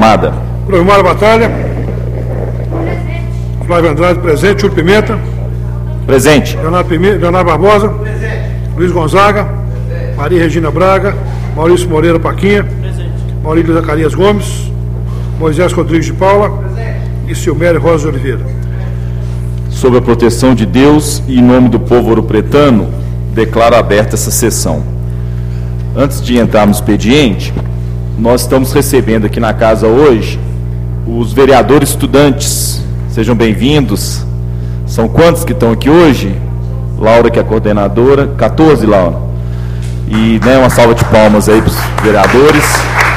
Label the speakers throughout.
Speaker 1: chamada.
Speaker 2: Clovimar Batalha. Flávio Andrade, presente. Júlio Pimenta.
Speaker 1: Presente.
Speaker 2: Leonardo Barbosa. Presente. Luiz Gonzaga. Presente. Maria Regina Braga. Maurício Moreira Paquinha. Presente. Maurílio Zacarias Gomes. Moisés Rodrigues de Paula. Presente. E Silmério Rosa de Oliveira.
Speaker 1: Sob a proteção de Deus e em nome do povo ouropretano, declaro aberta essa sessão. Antes de entrar no expediente, nós estamos recebendo aqui na casa hoje os vereadores estudantes. Sejam bem-vindos. São quantos que estão aqui hoje? Laura, que é a coordenadora. 14, Laura. E uma salva de palmas aí para os vereadores.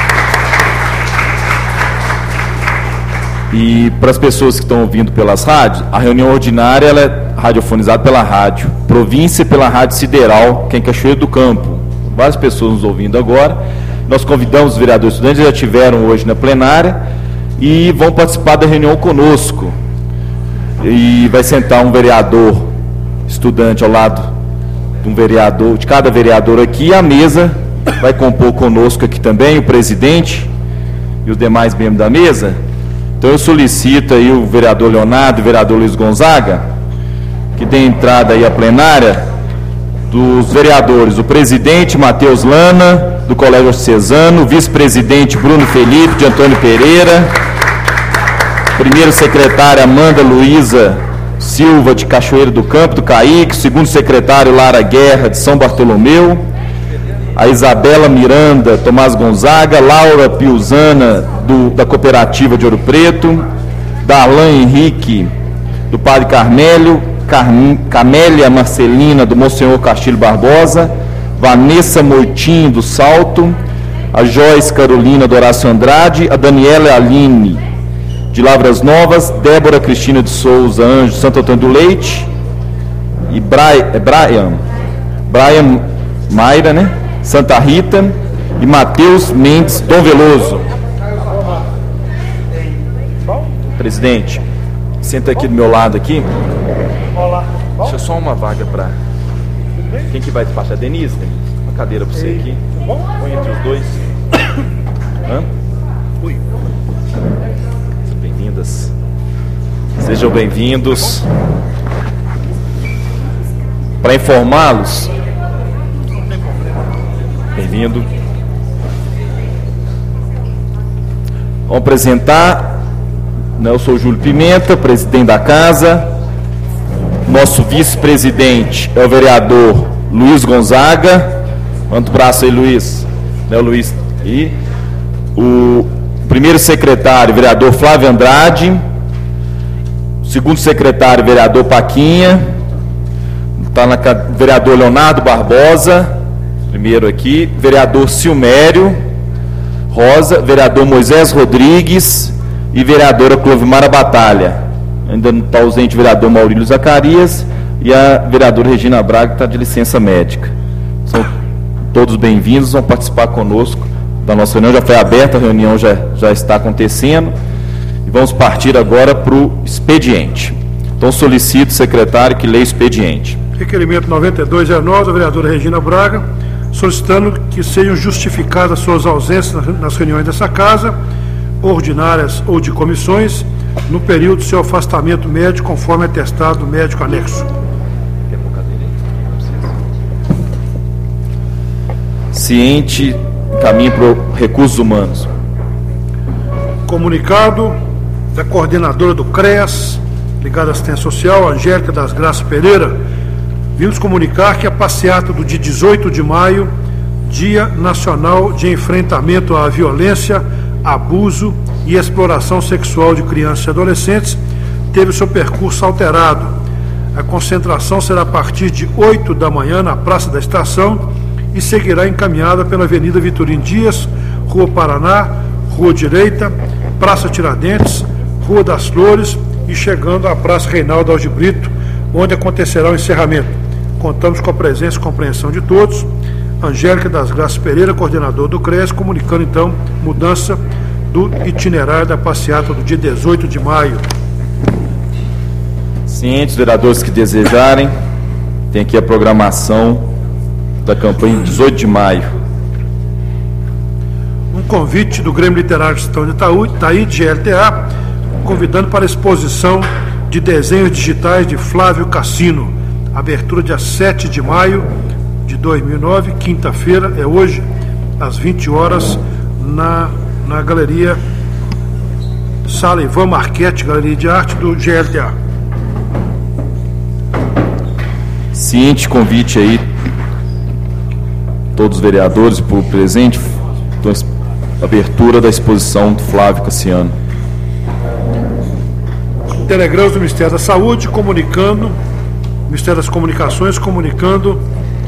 Speaker 1: E para as pessoas que estão ouvindo pelas rádios, a reunião ordinária ela é radiofonizada pela rádio Província e pela rádio Sideral, que é em Cachoeiro do Campo. Várias pessoas nos ouvindo agora. Nós convidamos os vereadores estudantes, já tiveram hoje na plenária e vão participar da reunião conosco. E vai sentar um vereador estudante ao lado de um vereador, de cada vereador aqui, e a mesa vai compor conosco aqui também o presidente e os demais membros da mesa. Então eu solicito aí o vereador Leonardo e o vereador Luiz Gonzaga, que dê entrada aí à plenária dos vereadores, o presidente Matheus Lana, do Colégio Arcesano, o vice-presidente Bruno Felipe de Antônio Pereira, primeiro secretário Amanda Luísa Silva de Cachoeiro do Campo, do Caíque, segundo secretário Lara Guerra de São Bartolomeu, a Isabela Miranda Tomás Gonzaga, Laura Piusana da Cooperativa de Ouro Preto, Darlan Henrique do Padre Carmélio, Camélia Marcelina do Monsenhor Castilho Barbosa, Vanessa Moitinho do Salto, a Joyce Carolina do Horácio Andrade, a Daniela Aline de Lavras Novas, Débora Cristina de Souza Anjo Santo Antônio do Leite e Brian Mayra, Santa Rita e Matheus Mendes Dom Veloso. Presidente, senta aqui do meu lado aqui. Deixa só uma vaga para... Quem que vai despachar? Denise? Uma cadeira para você aqui. Põe entre os dois. Bem-vindas. Sejam bem-vindos. Para informá-los... Bem-vindo. Vamos apresentar, eu sou Júlio Pimenta, presidente da casa. Nosso vice-presidente é o vereador Luiz Gonzaga. Manda o braço aí, Luiz. Luiz. E o primeiro secretário, vereador Flávio Andrade. O segundo secretário, vereador Paquinha. Está na vereador Leonardo Barbosa. Primeiro aqui, vereador Silmério Rosa, vereador Moisés Rodrigues e vereadora Clovimar Batalha. Ainda não está ausente o vereador Maurílio Zacarias e a vereadora Regina Braga, que está de licença médica. São todos bem-vindos, vão participar conosco da nossa reunião. Já foi aberta, a reunião já está acontecendo. E vamos partir agora para o expediente. Então solicito, secretário, que leia o expediente.
Speaker 2: Requerimento 9209, da vereadora Regina Braga, solicitando que sejam justificadas suas ausências nas reuniões dessa casa, ordinárias ou de comissões, no período do seu afastamento médico, conforme atestado médico anexo.
Speaker 1: Ciente, caminho para recursos humanos.
Speaker 2: Comunicado da coordenadora do CREAS, ligada à assistência social, Angélica das Graças Pereira, vimos comunicar que a passeata do dia 18 de maio, Dia Nacional de Enfrentamento à Violência, Abuso e Exploração Sexual de Crianças e Adolescentes, teve seu percurso alterado. A concentração será a partir de 8 da manhã na Praça da Estação e seguirá encaminhada pela Avenida Vitorino Dias, Rua Paraná, Rua Direita, Praça Tiradentes, Rua das Flores e chegando à Praça Reinaldo Alves de Brito, onde acontecerá o encerramento. Contamos com a presença e compreensão de todos. Angélica das Graças Pereira, coordenador do CREAS, comunicando então mudança do itinerário da passeata do dia 18 de maio.
Speaker 1: Cientes, vereadores que desejarem, tem aqui a programação da campanha 18 de maio.
Speaker 2: Um convite do Grêmio Literário Cristão de Itaí, de GLTA, convidando para a exposição de desenhos digitais de Flávio Cassino. Abertura dia 7 de maio de 2009, quinta-feira, é hoje, às 20 horas, na Galeria Sala Ivan Marchetti, Galeria de Arte do GLTA.
Speaker 1: Ciente convite aí, todos os vereadores por presente, então, abertura da exposição do Flávio Cassiano.
Speaker 2: Telegramas do Ministério da Saúde comunicando, Ministério das Comunicações comunicando,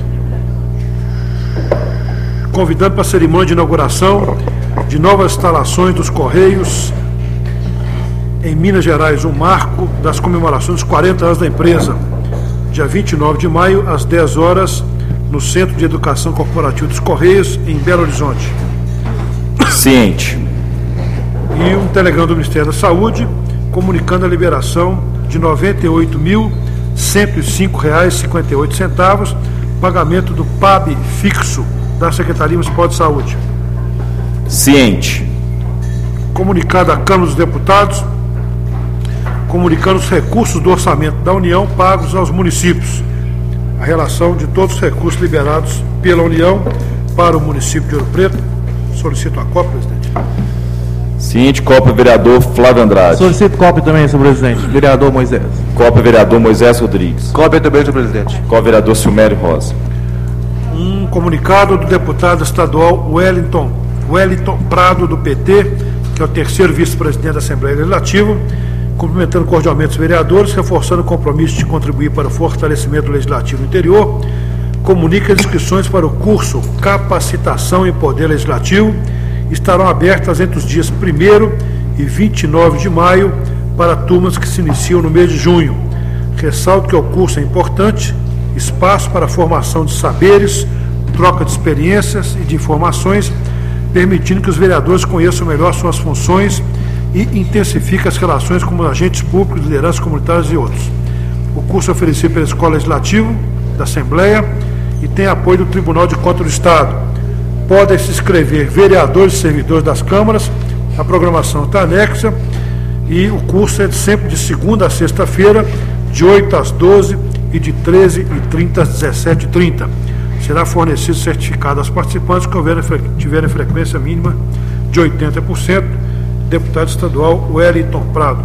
Speaker 2: convidando para a cerimônia de inauguração de novas instalações dos Correios em Minas Gerais, um marco das comemorações dos 40 anos da empresa, dia 29 de maio, às 10 horas, no Centro de Educação Corporativa dos Correios, em Belo Horizonte.
Speaker 1: Ciente.
Speaker 2: E um telegrama do Ministério da Saúde comunicando a liberação de R$ 98.105,58, pagamento do PAB fixo da Secretaria Municipal de Saúde.
Speaker 1: Ciente.
Speaker 2: Comunicado à Câmara dos Deputados, comunicando os recursos do orçamento da União pagos aos municípios. A relação de todos os recursos liberados pela União para o município de Ouro Preto. Solicito a cópia, presidente.
Speaker 1: Ciente, cópia, vereador Flávio Andrade.
Speaker 3: Solicito cópia também, senhor presidente. Vereador Moisés.
Speaker 1: Cópia, vereador Moisés Rodrigues.
Speaker 3: Cópia também, senhor presidente.
Speaker 1: Cópia, vereador Silmério Rosa.
Speaker 2: Um comunicado do deputado estadual Wellington Prado, do PT, que é o terceiro vice-presidente da Assembleia Legislativa, cumprimentando cordialmente os vereadores, reforçando o compromisso de contribuir para o fortalecimento do Legislativo no interior, comunica as inscrições para o curso Capacitação em Poder Legislativo estarão abertas entre os dias 1º e 29 de maio para turmas que se iniciam no mês de junho. Ressalto que o curso é importante, espaço para a formação de saberes, troca de experiências e de informações, permitindo que os vereadores conheçam melhor suas funções e intensifiquem as relações com agentes públicos, lideranças comunitárias e outros. O curso é oferecido pela Escola Legislativa da Assembleia e tem apoio do Tribunal de Contas do Estado. Podem se inscrever vereadores e servidores das câmaras, a programação está anexa e o curso é sempre de segunda a sexta-feira, de 8 às 12 e de 13h30 às 17h30. Será fornecido certificado aos participantes que tiverem frequência mínima de 80%. Deputado estadual Wellington Prado.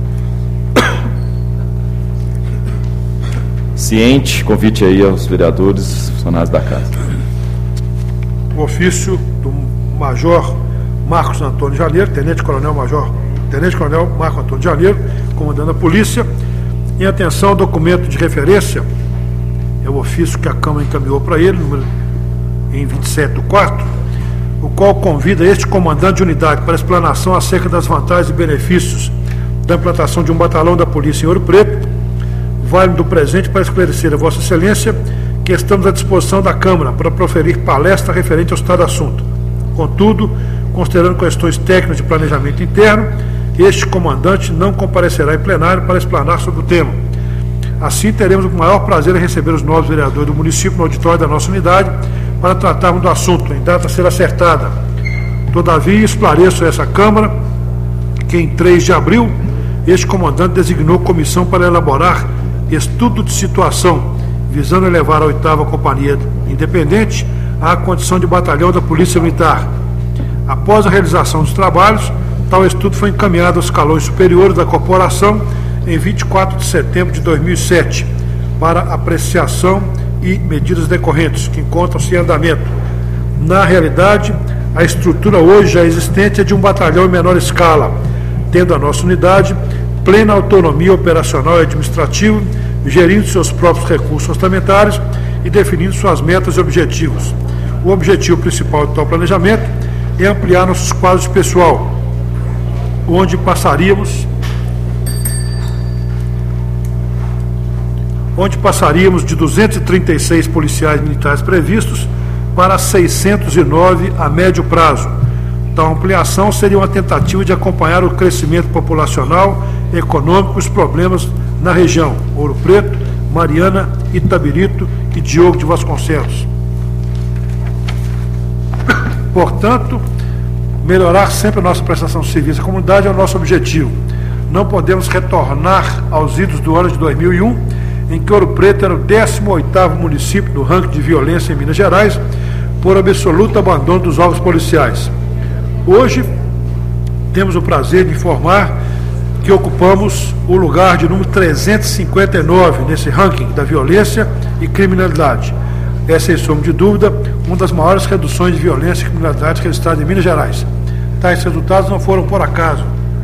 Speaker 1: Ciente, convite aí aos vereadores, funcionários da casa.
Speaker 2: O ofício do Major Marcos Antônio Janeiro, Tenente-Coronel Marcos Antônio Janeiro, comandando a polícia, em atenção ao documento de referência, é o ofício que a Câmara encaminhou para ele, em 27/4, o qual convida este comandante de unidade para explanação acerca das vantagens e benefícios da implantação de um batalhão da polícia em Ouro Preto, vale do presente para esclarecer a Vossa Excelência que estamos à disposição da Câmara para proferir palestra referente ao estado do assunto. Contudo, considerando questões técnicas de planejamento interno, este comandante não comparecerá em plenário para explanar sobre o tema. Assim, teremos o maior prazer em receber os novos vereadores do município no auditório da nossa unidade para tratarmos do assunto, em data a ser acertada. Todavia, esclareço a essa Câmara que em 3 de abril, este comandante designou comissão para elaborar estudo de situação, visando elevar a 8ª Companhia Independente à condição de batalhão da Polícia Militar. Após a realização dos trabalhos, tal estudo foi encaminhado aos escalões superiores da corporação em 24 de setembro de 2007, para apreciação e medidas decorrentes, que encontram-se em andamento. Na realidade, a estrutura hoje já existente é de um batalhão em menor escala, tendo a nossa unidade plena autonomia operacional e administrativa, gerindo seus próprios recursos orçamentários e definindo suas metas e objetivos. O objetivo principal de tal planejamento é ampliar nossos quadros de pessoal, onde passaríamos de 236 policiais militares previstos para 609 a médio prazo. Tal ampliação seria uma tentativa de acompanhar o crescimento populacional, econômico e os problemas na região, Ouro Preto, Mariana, Itabirito e Diogo de Vasconcelos. Portanto, Melhorar sempre a nossa prestação de serviço à comunidade é o nosso objetivo. Não podemos retornar aos idos do ano de 2001, em que Ouro Preto era o 18º município do ranking de violência em Minas Gerais, por absoluto abandono dos órgãos policiais. Hoje, temos o prazer de informar que ocupamos o lugar de número 359 nesse ranking da violência e criminalidade. É, sem sombra de dúvida, uma das maiores reduções de violência e criminalidade registradas em Minas Gerais. Tais resultados não foram por acaso.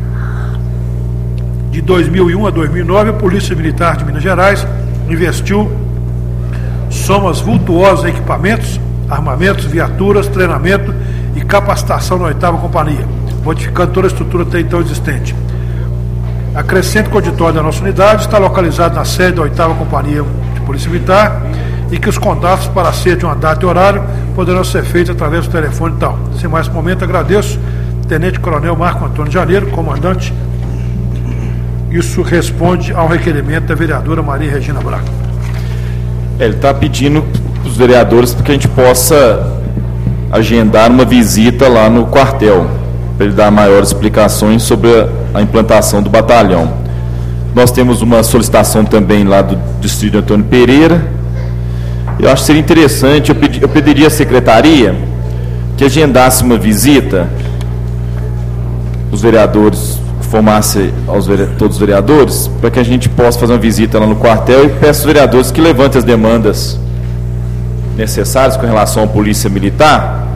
Speaker 2: De 2001 a 2009, a Polícia Militar de Minas Gerais investiu somas vultuosas em equipamentos, armamentos, viaturas, treinamento e capacitação na 8ª Companhia, modificando toda a estrutura até então existente. A crescente auditório da nossa unidade está localizada na sede da 8ª Companhia de Polícia Militar e que os contatos para ser de uma data e horário poderão ser feitos através do telefone e tal. Sem mais momento, agradeço, Tenente Coronel Marco Antônio Janeiro, comandante. Isso responde ao requerimento da vereadora Maria Regina Braga.
Speaker 1: Ele está pedindo para os vereadores para que a gente possa agendar uma visita lá no quartel, para ele dar maiores explicações sobre a implantação do batalhão. Nós temos uma solicitação também lá do distrito Antônio Pereira. Eu acho que seria interessante, eu pediria à secretaria que agendasse uma visita, os vereadores, informasse todos os vereadores, para que a gente possa fazer uma visita lá no quartel, e peço aos vereadores que levantem as demandas necessárias com relação à polícia militar,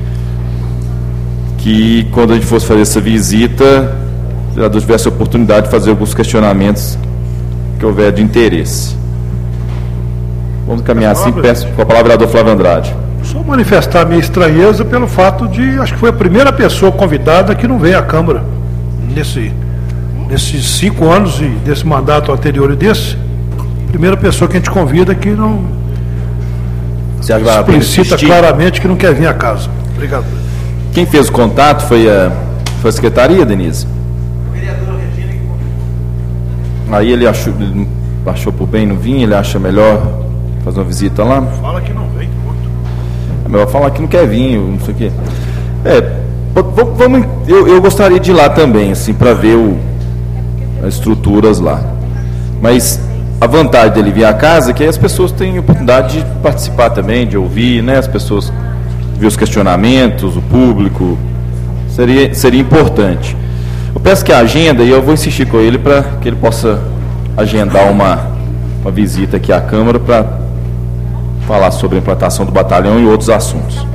Speaker 1: que quando a gente fosse fazer essa visita, os vereadores tivessem a oportunidade de fazer alguns questionamentos que houver de interesse. Vamos caminhar assim, peço com a palavra vereador Flávio Andrade.
Speaker 2: Só manifestar minha estranheza pelo fato de, acho que foi a primeira pessoa convidada que não veio à Câmara nesses 5 anos e desse mandato anterior e desse, primeira pessoa que a gente convida que não explicita claramente que não quer vir a casa. Obrigado.
Speaker 1: Quem fez o contato foi a secretaria, Denise?
Speaker 4: O vereador Regina que convidou.
Speaker 1: Aí ele achou por bem não vir, ele acha melhor fazer uma visita lá?
Speaker 2: Fala que não vem, ponto.
Speaker 1: É melhor falar que não quer vir, não sei o quê. Eu gostaria de ir lá também, assim, para ver as estruturas lá. Mas a vantagem dele vir à casa é que aí as pessoas têm a oportunidade de participar também, de ouvir, né? As pessoas ver os questionamentos, o público. Seria importante. Eu peço que a agenda, e eu vou insistir com ele para que ele possa agendar uma visita aqui à Câmara para falar sobre a implantação do batalhão e outros assuntos.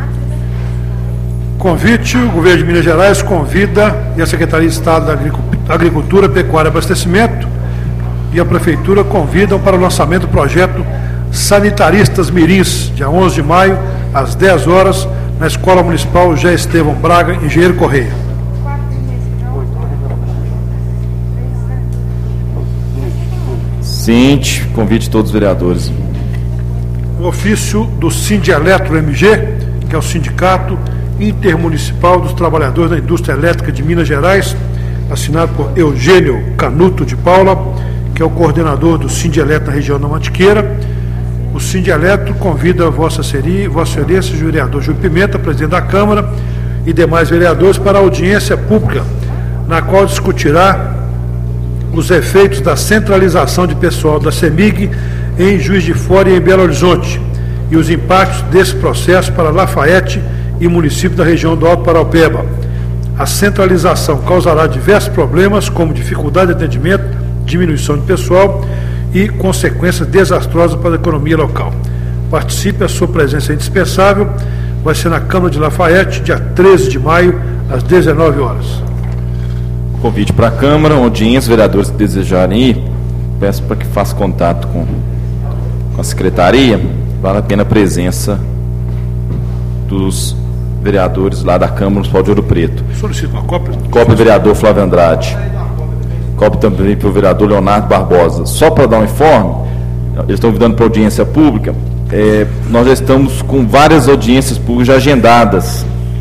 Speaker 2: Convite, o governo de Minas Gerais convida e a Secretaria de Estado da Agricultura, Pecuária e Abastecimento e a Prefeitura convidam para o lançamento do projeto Sanitaristas Mirins, dia 11 de maio, às 10 horas, na Escola Municipal José Estevão Braga, Engenheiro Correia.
Speaker 1: Ciente, convite todos os vereadores.
Speaker 2: O ofício do Sindeletro MG, que é o Sindicato Intermunicipal dos Trabalhadores da Indústria Elétrica de Minas Gerais, assinado por Eugênio Canuto de Paula, que é o coordenador do Sindeletro na região da Mantiqueira. O Sindeletro convida Vossa Excelência, o vereador Júlio Pimenta, presidente da Câmara, e demais vereadores para a audiência pública, na qual discutirá os efeitos da centralização de pessoal da CEMIG em Juiz de Fora e em Belo Horizonte, e os impactos desse processo para Lafayette e município da região do Alto Paraupeba. A centralização causará diversos problemas, como dificuldade de atendimento, diminuição de pessoal e consequências desastrosas para a economia local. Participe, a sua presença é indispensável. Vai ser na Câmara de Lafayette, dia 13 de maio, às 19 horas.
Speaker 1: Convite para a Câmara, audiência, vereadores que desejarem ir, peço para que faça contato com a Secretaria. Vale a pena a presença dos vereadores lá da Câmara Municipal de Ouro Preto.
Speaker 2: Solicito uma cópia.
Speaker 1: Cópia do vereador Flávio Andrade. Cópia também para o vereador Leonardo Barbosa. Só para dar um informe, eles estão convidando para audiência pública. Nós já estamos com várias audiências públicas já agendadas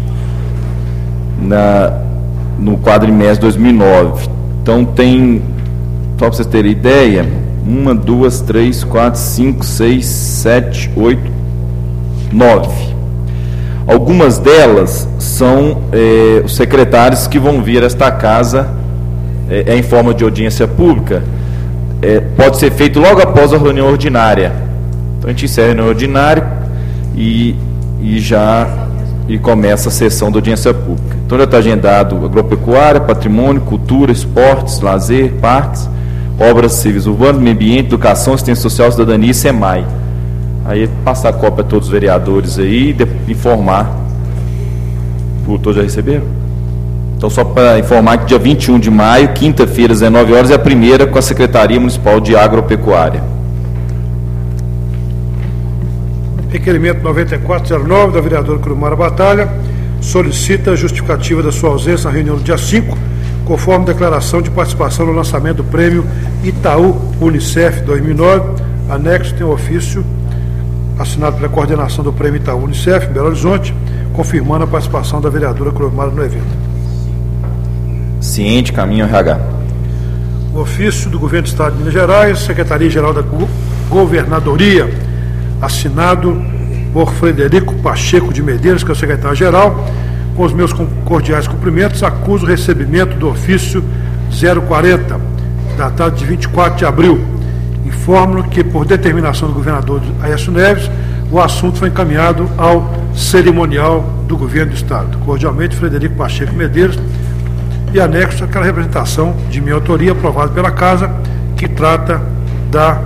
Speaker 1: no quadrimestre 2009. Então tem, só para vocês terem ideia, 1, 2, 3, 4, 5, 6, 7, 8, 9. Algumas delas são os secretários que vão vir a esta casa em forma de audiência pública. Pode ser feito logo após a reunião ordinária. Então a gente encerra a reunião ordinária e começa a sessão da audiência pública. Então já está agendado agropecuária, patrimônio, cultura, esportes, lazer, parques, obras civis urbanas, meio ambiente, educação, assistência social, cidadania e SEMAI. Aí passar a cópia a todos os vereadores aí e informar. Todos já receberam? Então só para informar que dia 21 de maio, quinta-feira, às 19 horas, é a primeira com a Secretaria Municipal de Agropecuária.
Speaker 2: Requerimento 9409 da vereadora Crumara Batalha solicita a justificativa da sua ausência na reunião do dia 5, conforme declaração de participação no lançamento do prêmio Itaú Unicef 2009. Anexo tem o ofício assinado pela coordenação do prêmio Itaú Unicef, em Belo Horizonte, confirmando a participação da vereadora Crumara no evento.
Speaker 1: Ciente, caminho RH.
Speaker 2: O ofício do Governo do Estado de Minas Gerais, Secretaria-Geral da Governadoria, assinado por Frederico Pacheco de Medeiros, que é o secretário-geral. Com os meus cordiais cumprimentos, acuso o recebimento do ofício 040, datado de 24 de abril. Informo que, por determinação do governador Aécio Neves, o assunto foi encaminhado ao cerimonial do Governo do Estado. Cordialmente, Frederico Pacheco Medeiros. E anexo aquela representação de minha autoria aprovada pela Casa, que trata da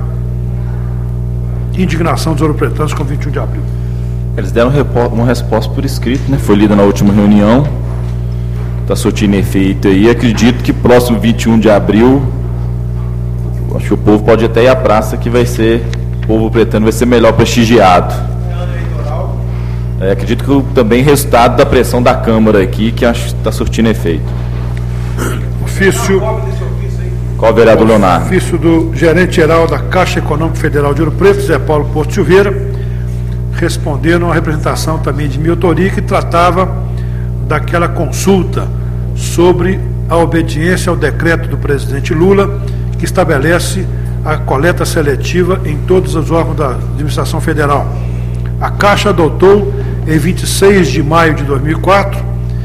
Speaker 2: indignação dos ouropretanos com 21 de abril.
Speaker 1: Eles deram uma resposta por escrito, né? Foi lida na última reunião, está surtindo efeito aí. Acredito que próximo 21 de abril, acho que o povo pode até ir à praça, que vai ser, o povo pretano vai ser melhor prestigiado. Acredito que também resultado da pressão da Câmara aqui, que acho que está surtindo efeito.
Speaker 2: Ofício.
Speaker 1: Qual o vereador Leonardo?
Speaker 2: Ofício do gerente-geral da Caixa Econômica Federal de Ouro Preto, Zé Paulo Porto Silveira, respondendo a uma representação também de minha autoria, que tratava daquela consulta sobre a obediência ao decreto do presidente Lula, que estabelece a coleta seletiva em todos os órgãos da administração federal. A Caixa adotou, em 26 de maio de 2004,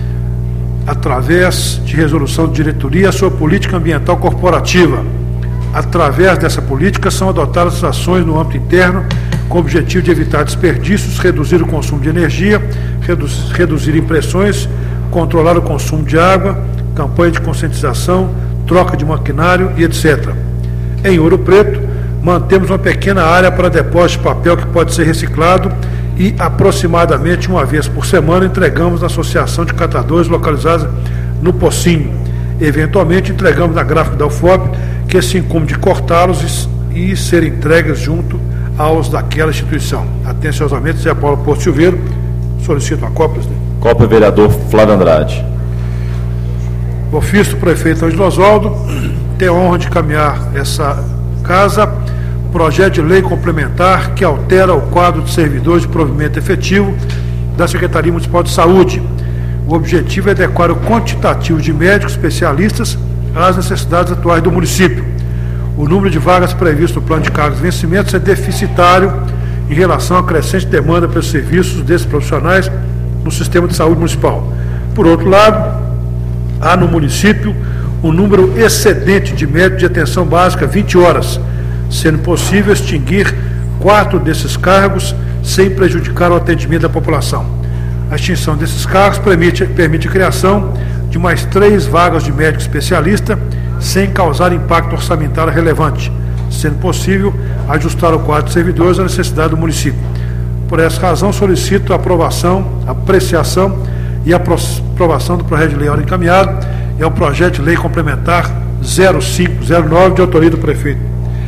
Speaker 2: através de resolução de diretoria, a sua política ambiental corporativa. Através dessa política são adotadas ações no âmbito interno com o objetivo de evitar desperdícios, reduzir o consumo de energia, reduzir impressões, controlar o consumo de água, campanha de conscientização, troca de maquinário e etc. Em Ouro Preto, mantemos uma pequena área para depósito de papel que pode ser reciclado e aproximadamente uma vez por semana entregamos na Associação de Catadores localizada no Pocinho. Eventualmente entregamos na gráfica da UFOP, que se incumbe de cortá-los e serem entregues junto aos daquela instituição. Atenciosamente, Zé Paulo Porto Silveiro. Solicito uma cópia, presidente.
Speaker 1: Cópia, vereador Flávio Andrade.
Speaker 2: Ofício do prefeito Ângelo Oswaldo, tem a honra de caminhar essa casa, projeto de lei complementar que altera o quadro de servidores de provimento efetivo da Secretaria Municipal de Saúde. O objetivo é adequar o quantitativo de médicos especialistas às necessidades atuais do município. O número de vagas previsto no plano de cargos e vencimentos é deficitário em relação à crescente demanda pelos serviços desses profissionais no sistema de saúde municipal. Por outro lado, há no município um número excedente de médicos de atenção básica 20 horas, sendo possível extinguir 4 desses cargos sem prejudicar o atendimento da população. A extinção desses cargos permite a criação de mais 3 vagas de médico especialista sem causar impacto orçamentário relevante, sendo possível ajustar o quadro de servidores à necessidade do município. Por essa razão, solicito a aprovação, apreciação e aprovação do projeto de lei encaminhado. É o projeto de lei complementar 0509, de autoria do prefeito.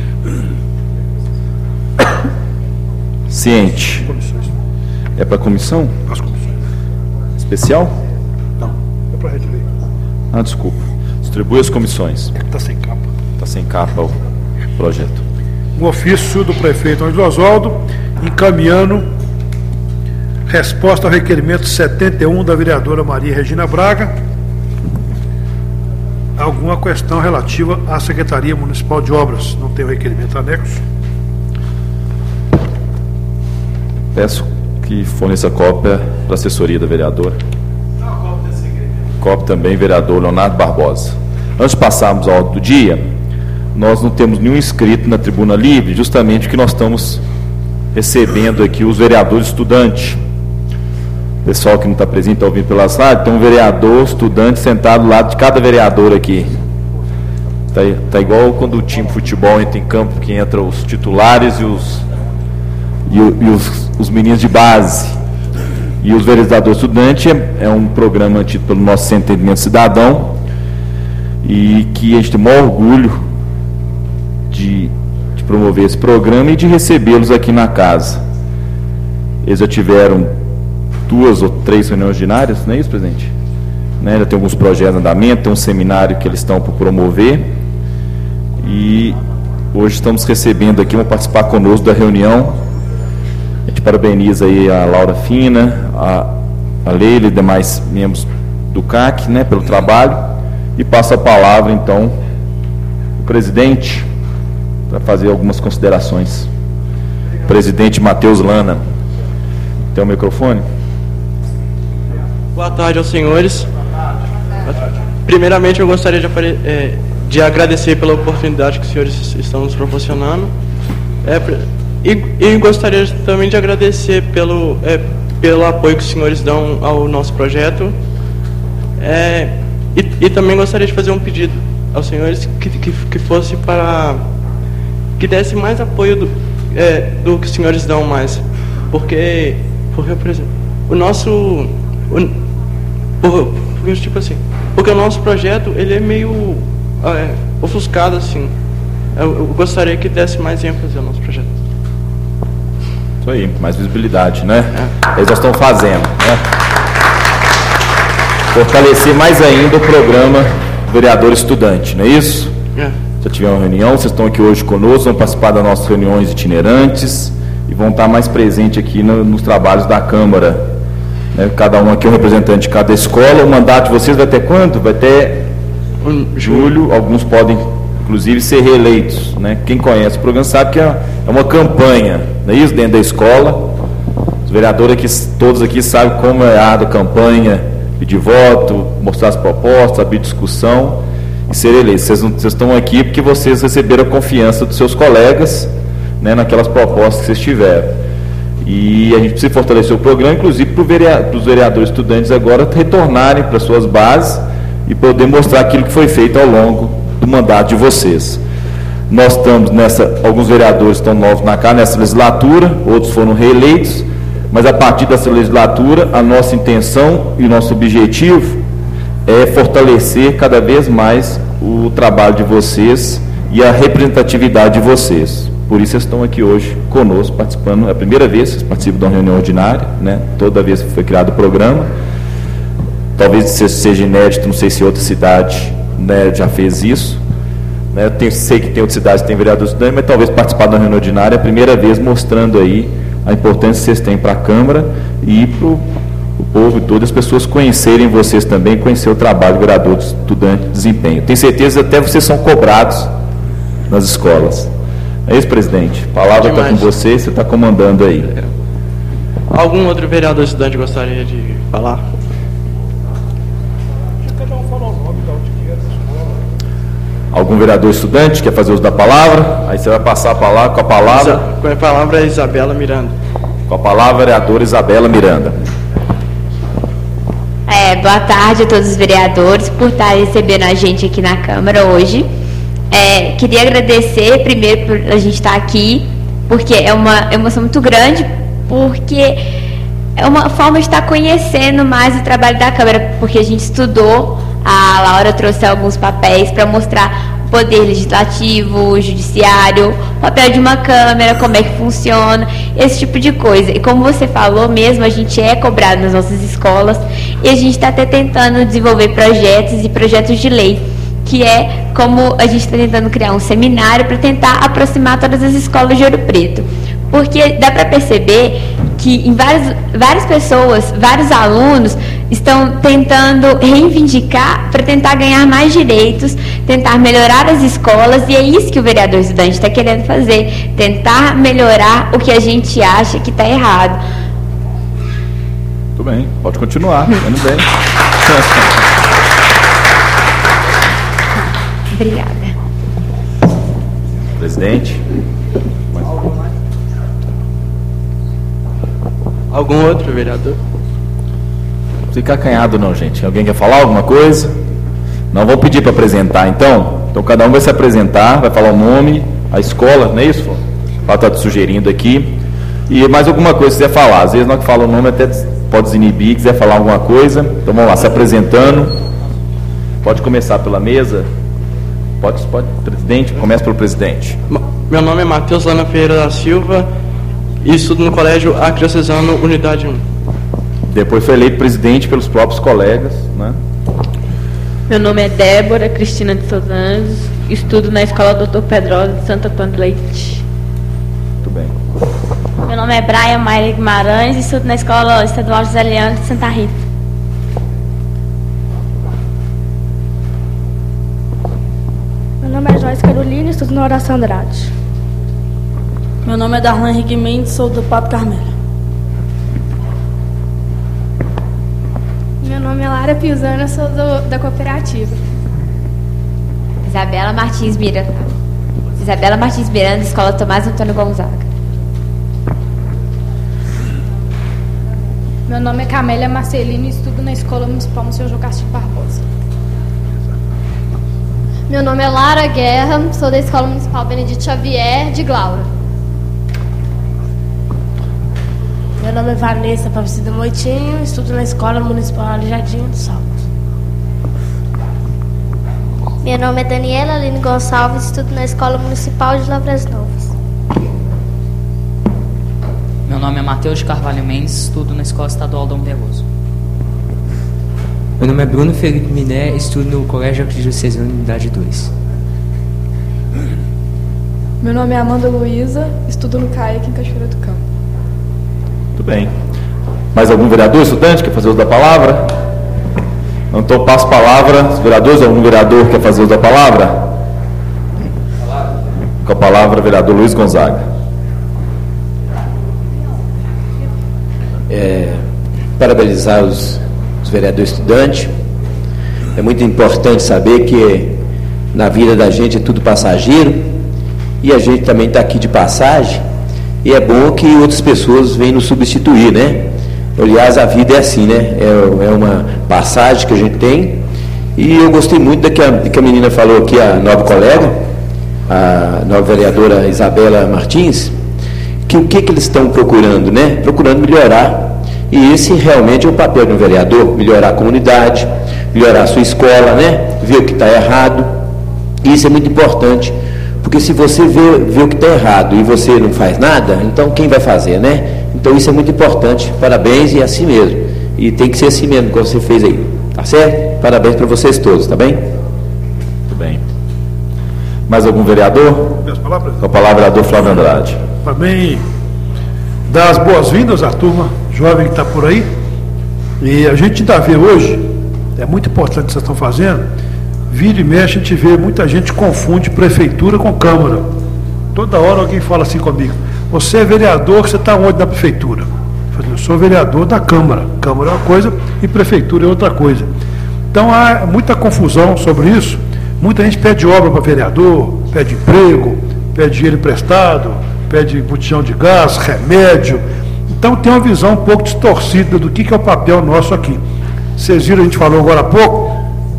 Speaker 1: Ciente.
Speaker 2: Comissões.
Speaker 1: É para comissão?
Speaker 2: As comissões.
Speaker 1: Especial?
Speaker 2: Não, é projeto de lei.
Speaker 1: Ah, desculpa. Distribui as comissões.
Speaker 2: É que está sem capa.
Speaker 1: Está sem capa o projeto.
Speaker 2: Um ofício do prefeito Ângelo Oswaldo, encaminhando resposta ao requerimento 71 da vereadora Maria Regina Braga. Alguma questão relativa à Secretaria Municipal de Obras? Não tem o requerimento anexo?
Speaker 1: Peço que forneça cópia para a assessoria da vereadora. Cópia também, vereador Leonardo Barbosa. Antes de passarmos ao ordem do dia, nós não temos nenhum inscrito na tribuna livre, justamente porque nós estamos recebendo aqui os vereadores estudantes. O pessoal que não está presente está ouvindo pela sala, tem um vereador estudante sentado do lado de cada vereador aqui. Tá igual quando o time de futebol entra em campo, que entra os titulares e os meninos de base. E os vereadores estudantes é um programa tido pelo nosso Centro de Entendimento Cidadão e que a gente tem o maior orgulho de promover esse programa e de recebê-los aqui na casa. Eles já tiveram 2 ou 3 reuniões ordinárias, não é isso, presidente? Né? Já tem alguns projetos em andamento, tem um seminário que eles estão por promover e hoje estamos recebendo aqui, vão participar conosco da reunião. A gente parabeniza aí a Laura Fina, a Leila e demais membros do CAC, né, pelo trabalho, e passa a palavra então o presidente para fazer algumas considerações. Presidente Matheus Lana, tem o microfone?
Speaker 5: Boa tarde aos senhores. Primeiramente eu gostaria de agradecer pela oportunidade que os senhores estão nos proporcionando. E gostaria também de agradecer pelo apoio que os senhores dão ao nosso projeto. E também gostaria de fazer um pedido aos senhores que fosse para que desse mais apoio do que os senhores dão mais. Porque por exemplo, porque o nosso projeto ele é meio ofuscado assim. Eu gostaria que desse mais ênfase ao nosso projeto.
Speaker 1: Isso aí, mais visibilidade, né? Eles já estão fazendo, né? Fortalecer mais ainda o programa Vereador Estudante, não é isso? Já tivemos uma reunião, vocês estão aqui hoje conosco, vão participar das nossas reuniões itinerantes e vão estar mais presentes aqui nos trabalhos da Câmara, né? Cada um aqui é um representante de cada escola. O mandato de vocês vai até quando? Vai até julho. Alguns podem inclusive ser reeleitos, né? Quem conhece o programa sabe que é uma campanha, não é isso? Dentro da escola, os vereadores aqui, todos aqui sabem como é a campanha, pedir voto, mostrar as propostas, abrir discussão e ser eleitos. Vocês estão aqui porque vocês receberam a confiança dos seus colegas, né, naquelas propostas que vocês tiveram. E a gente precisa fortalecer o programa, inclusive para os vereadores estudantes agora retornarem para suas bases e poder mostrar aquilo que foi feito ao longo do mandato de vocês. Nós estamos alguns vereadores estão novos nessa legislatura, outros foram reeleitos, mas a partir dessa legislatura, a nossa intenção e o nosso objetivo é fortalecer cada vez mais o trabalho de vocês e a representatividade de vocês. Por isso, vocês estão aqui hoje conosco, participando. É a primeira vez que vocês participam de uma reunião ordinária, né? Toda vez que foi criado o programa. Talvez seja inédito, não sei se outra cidade, né, já fez isso. Né? Sei que tem outras cidades que tem vereadores estudantes, mas talvez participar de uma reunião ordinária é a primeira vez, mostrando aí a importância que vocês têm para a Câmara e para o povo e todas as pessoas conhecerem vocês também, conhecer o trabalho do vereador estudante de desempenho. Tenho certeza que até vocês são cobrados nas escolas. É isso, presidente? A palavra está com você está comandando aí.
Speaker 5: Algum outro vereador estudante gostaria de falar?
Speaker 1: Algum vereador estudante quer fazer uso da palavra? Aí você vai passar a palavra com a palavra.
Speaker 5: Com a palavra, Isabela Miranda.
Speaker 1: Com a palavra, vereadora Isabela Miranda.
Speaker 6: Boa tarde a todos os vereadores por estar recebendo a gente aqui na Câmara hoje. Queria agradecer primeiro por a gente estar aqui, porque é uma emoção muito grande, porque é uma forma de estar conhecendo mais o trabalho da Câmara, porque a gente estudou, a Laura trouxe alguns papéis para mostrar o poder legislativo, o judiciário, o papel de uma Câmara, como é que funciona, esse tipo de coisa. E como você falou mesmo, a gente é cobrado nas nossas escolas e a gente está até tentando desenvolver projetos e projetos de lei, que é como a gente está tentando criar um seminário para tentar aproximar todas as escolas de Ouro Preto. Porque dá para perceber que em várias pessoas, vários alunos estão tentando reivindicar para tentar ganhar mais direitos, tentar melhorar as escolas, e é isso que o vereador estudante está querendo fazer, tentar melhorar o que a gente acha que está errado.
Speaker 1: bem, pode continuar, indo bem.
Speaker 6: Obrigada.
Speaker 1: Presidente.
Speaker 5: Algum outro vereador?
Speaker 1: Não fica acanhado não, gente. Alguém quer falar alguma coisa? Não, vou pedir para apresentar então. Então cada um vai se apresentar, vai falar o nome, a escola, não é isso? Ela está te sugerindo aqui. E mais alguma coisa que quiser falar. Às vezes não que fala o nome, até pode desinibir, quiser falar alguma coisa. Então vamos lá, se apresentando. Pode começar pela mesa. Pode, presidente, começa pelo presidente.
Speaker 5: Meu nome é Matheus Lana Ferreira da Silva e estudo no Colégio Arquidiocesano Unidade 1.
Speaker 1: Depois foi eleito presidente pelos próprios colegas, né?
Speaker 7: Meu nome é Débora Cristina de Souza Anjos, estudo na Escola Dr. Pedrosa de Santo Antônio do Leite.
Speaker 1: Muito bem.
Speaker 8: Meu nome é Brian Maia Guimarães, estudo na Escola Estadual José Leandro de Santa Rita.
Speaker 9: Meu nome é Joyce Carolina, estudo na Horácio Andrade.
Speaker 10: Meu nome é Darlan Henrique Mendes, sou do Pato Carmelo.
Speaker 11: Meu nome é Lara Piusana, sou da cooperativa.
Speaker 6: Isabela Martins Miranda, Escola Tomás Antônio Gonzaga.
Speaker 11: Meu nome é Camélia Marcelino, estudo na Escola Municipal Monsenhor João Castilho Barbosa.
Speaker 12: Meu nome é Lara Guerra, sou da Escola Municipal Benedito Xavier, de Glaura.
Speaker 13: Meu nome é Vanessa Fabicida Moitinho, estudo na Escola Municipal Alijadinho do Salto.
Speaker 14: Meu nome é Daniela Aline Gonçalves, estudo na Escola Municipal de Lavras Novas.
Speaker 15: Meu nome é Matheus de Carvalho Mendes, estudo na Escola Estadual Dom Veloso.
Speaker 16: Meu nome é Bruno Felipe Miné, estudo no Colégio Arquidiocesano Unidade 2.
Speaker 17: Meu nome é Amanda Luiza, estudo no CAEC em Cachoeira do Campo.
Speaker 1: Muito bem. Mais algum vereador, estudante, quer fazer uso da palavra? Não, então passo a palavra. Os vereadores, algum vereador quer fazer uso da palavra? Com a palavra, vereador Luiz Gonzaga.
Speaker 18: Parabenizar os vereadores estudantes. É muito importante saber que na vida da gente é tudo passageiro e a gente também está aqui de passagem e é bom que outras pessoas venham nos substituir, né? Aliás, a vida é assim, né? É uma passagem que a gente tem e eu gostei muito do que a menina falou aqui, a nova colega, a nova vereadora Isabela Martins, que o que eles estão procurando, né? Procurando melhorar. E esse realmente é o papel de um vereador, melhorar a comunidade, melhorar a sua escola, né? Ver o que está errado. E isso é muito importante, porque se você vê o que está errado e você não faz nada, então quem vai fazer, né? Então isso é muito importante. Parabéns, e é assim mesmo. E tem que ser assim mesmo, como você fez aí. Tá certo? Parabéns para vocês todos, tá bem?
Speaker 1: Muito bem. Mais algum vereador? Com a palavra, vereador Flávio Andrade.
Speaker 2: Também dar as boas-vindas à turma jovem que está por aí. E a gente ainda vê hoje, é muito importante o que vocês estão fazendo, vira e mexe, a gente vê, muita gente confunde prefeitura com Câmara. Toda hora alguém fala assim comigo: você é vereador, você está onde na prefeitura? Eu sou vereador da Câmara. Câmara é uma coisa e prefeitura é outra coisa. Então há muita confusão sobre isso. Muita gente pede obra para vereador, pede emprego, pede dinheiro emprestado, pede botijão de gás, remédio. Então tem uma visão um pouco distorcida do que é o papel nosso aqui. Vocês viram, a gente falou agora há pouco,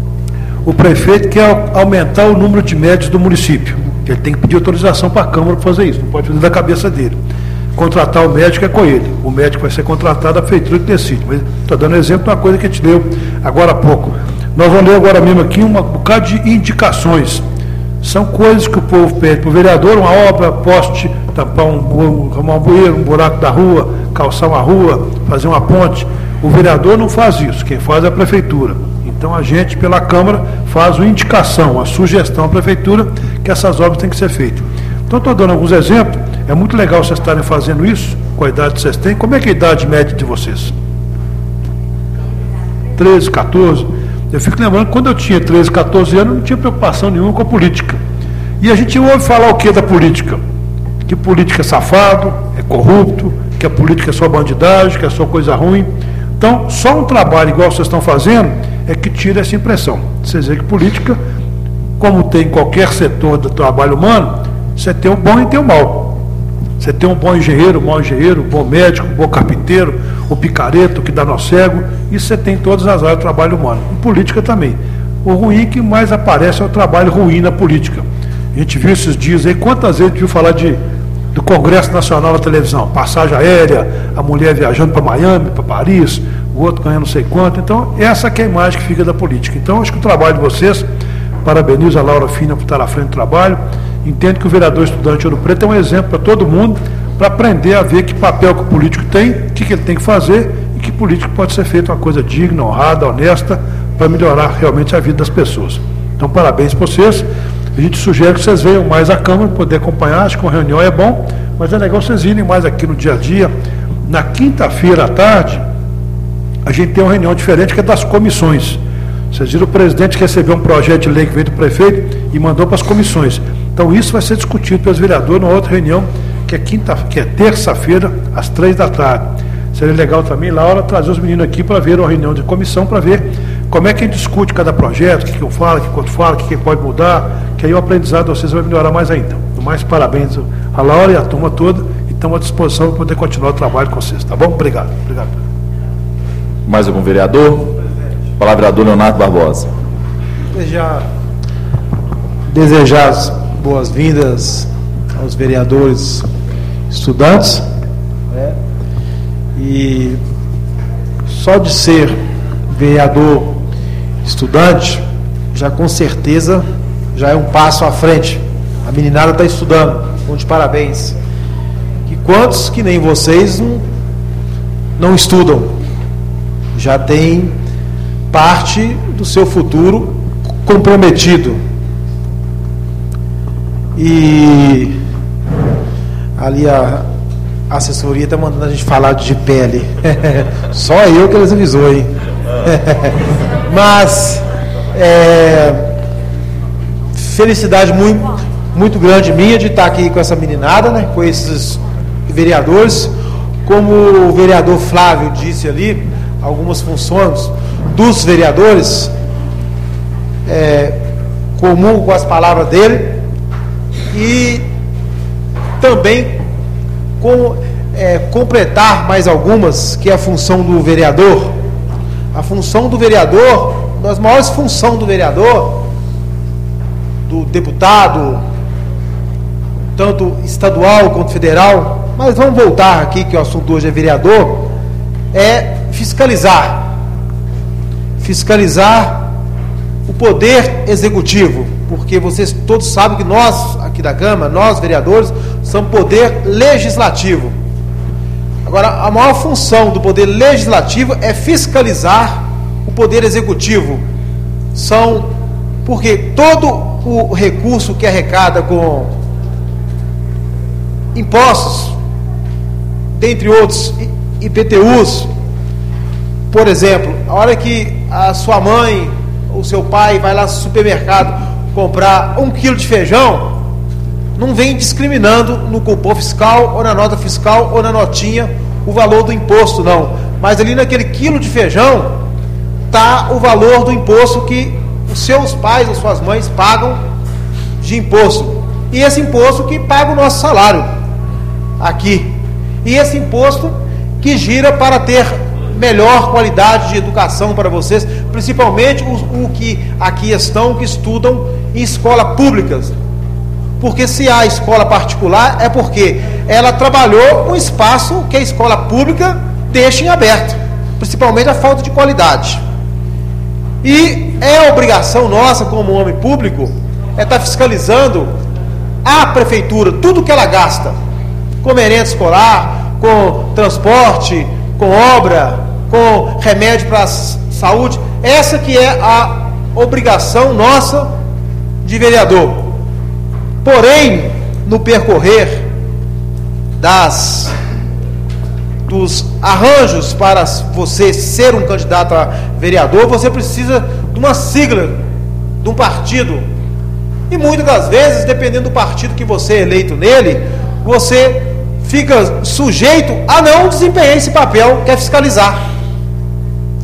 Speaker 2: o prefeito quer aumentar o número de médicos do município. Ele tem que pedir autorização para a Câmara para fazer isso, não pode fazer da cabeça dele. Contratar o médico é com ele. O médico vai ser contratado, a prefeitura que decide. Mas estou dando exemplo de uma coisa que a gente leu agora há pouco. Nós vamos ler agora mesmo aqui um bocado de indicações. São coisas que o povo pede para o vereador: uma obra, poste, tampar um bueiro, um buraco da rua, calçar uma rua, fazer uma ponte. O vereador não faz isso, quem faz é a prefeitura. Então a gente, pela Câmara, faz uma indicação, uma sugestão à prefeitura que essas obras têm que ser feitas. Então estou dando alguns exemplos. É muito legal vocês estarem fazendo isso com a idade que vocês têm. Como é que é a idade média de vocês? 13, 14. Eu fico lembrando que quando eu tinha 13, 14 anos, não tinha preocupação nenhuma com a política. E a gente ouve falar o que da política? Que política é safado, é corrupto, que a política é só bandidagem, que é só coisa ruim. Então, só um trabalho igual vocês estão fazendo é que tira essa impressão. Vocês veem que política, como tem em qualquer setor do trabalho humano, você tem o bom e tem o mal. Você tem um bom engenheiro, um mau engenheiro, um bom médico, um bom carpinteiro, o picareta, o que dá nó cego. Isso você tem em todas as áreas do trabalho humano. Em política também. O ruim que mais aparece é o trabalho ruim na política. A gente viu esses dias aí, quantas vezes a gente viu falar do Congresso Nacional na televisão, passagem aérea, a mulher viajando para Miami, para Paris, o outro ganhando não sei quanto. Então, essa que é a imagem que fica da política. Então, acho que o trabalho de vocês, parabenizo a Laura Fina por estar à frente do trabalho, entendo que o vereador estudante Ouro Preto é um exemplo para todo mundo, para aprender a ver que papel que o político tem, o que ele tem que fazer, e que político pode ser feito uma coisa digna, honrada, honesta, para melhorar realmente a vida das pessoas. Então, parabéns para vocês. A gente sugere que vocês venham mais à Câmara, poder acompanhar, acho que uma reunião é bom, mas é legal vocês irem mais aqui no dia a dia. Na quinta-feira à tarde, a gente tem uma reunião diferente, que é das comissões. Vocês viram, o presidente que recebeu um projeto de lei que veio do prefeito e mandou para as comissões. Então, isso vai ser discutido pelos vereadores numa outra reunião, que é terça-feira, às 15h. Seria legal também, Laura, trazer os meninos aqui para ver uma reunião de comissão, para ver como é que a gente discute cada projeto, o que eu falo, o que o outro fala, o que pode mudar, que aí o aprendizado de vocês vai melhorar mais ainda. No mais, parabéns a Laura e a turma toda, e estamos à disposição para poder continuar o trabalho com vocês, tá bom? Obrigado. Obrigado.
Speaker 1: Mais algum vereador? Palavra vereador Leonardo Barbosa.
Speaker 19: Desejar as boas-vindas aos vereadores estudantes, né? E só de ser vereador estudante, já com certeza já é um passo à frente. A meninada está estudando, então de parabéns. E quantos que nem vocês não estudam, já tem parte do seu futuro comprometido. E ali a assessoria está mandando a gente falar de pele. Só eu que eles avisou, hein? Mas felicidade muito grande minha de estar aqui com essa meninada, né? Com esses vereadores. Como o vereador Flávio disse ali, algumas funções dos vereadores, comungo com as palavras dele, e também completar mais algumas, que é a função do vereador. A função do vereador, uma das maiores funções do vereador, do deputado, tanto estadual quanto federal, mas vamos voltar aqui, que o assunto hoje é vereador, é fiscalizar o poder executivo, porque vocês todos sabem que nós, aqui da Câmara, nós vereadores, somos poder legislativo. Agora, a maior função do poder legislativo é fiscalizar o poder executivo. Porque todo o recurso que arrecada com impostos, dentre outros, IPTUs, por exemplo, a hora que a sua mãe ou seu pai vai lá no supermercado comprar 1 quilo de feijão, não vem discriminando no cupom fiscal, ou na nota fiscal, ou na notinha, o valor do imposto, não. Mas ali naquele quilo de feijão está o valor do imposto que os seus pais ou suas mães pagam de imposto. E esse imposto que paga o nosso salário aqui. E esse imposto que gira para ter melhor qualidade de educação para vocês, principalmente o que aqui estão, que estudam em escolas públicas. Porque se há escola particular, é porque ela trabalhou um espaço que a escola pública deixa em aberto, principalmente a falta de qualidade. E é obrigação nossa, como homem público, estar fiscalizando a prefeitura, tudo que ela gasta, com merenda escolar, com transporte, com obra, com remédio para a saúde. Essa que é a obrigação nossa de vereador. Porém, no percorrer dos arranjos para você ser um candidato a vereador, você precisa de uma sigla, de um partido. E muitas das vezes, dependendo do partido que você é eleito nele, você fica sujeito a não desempenhar esse papel que é fiscalizar.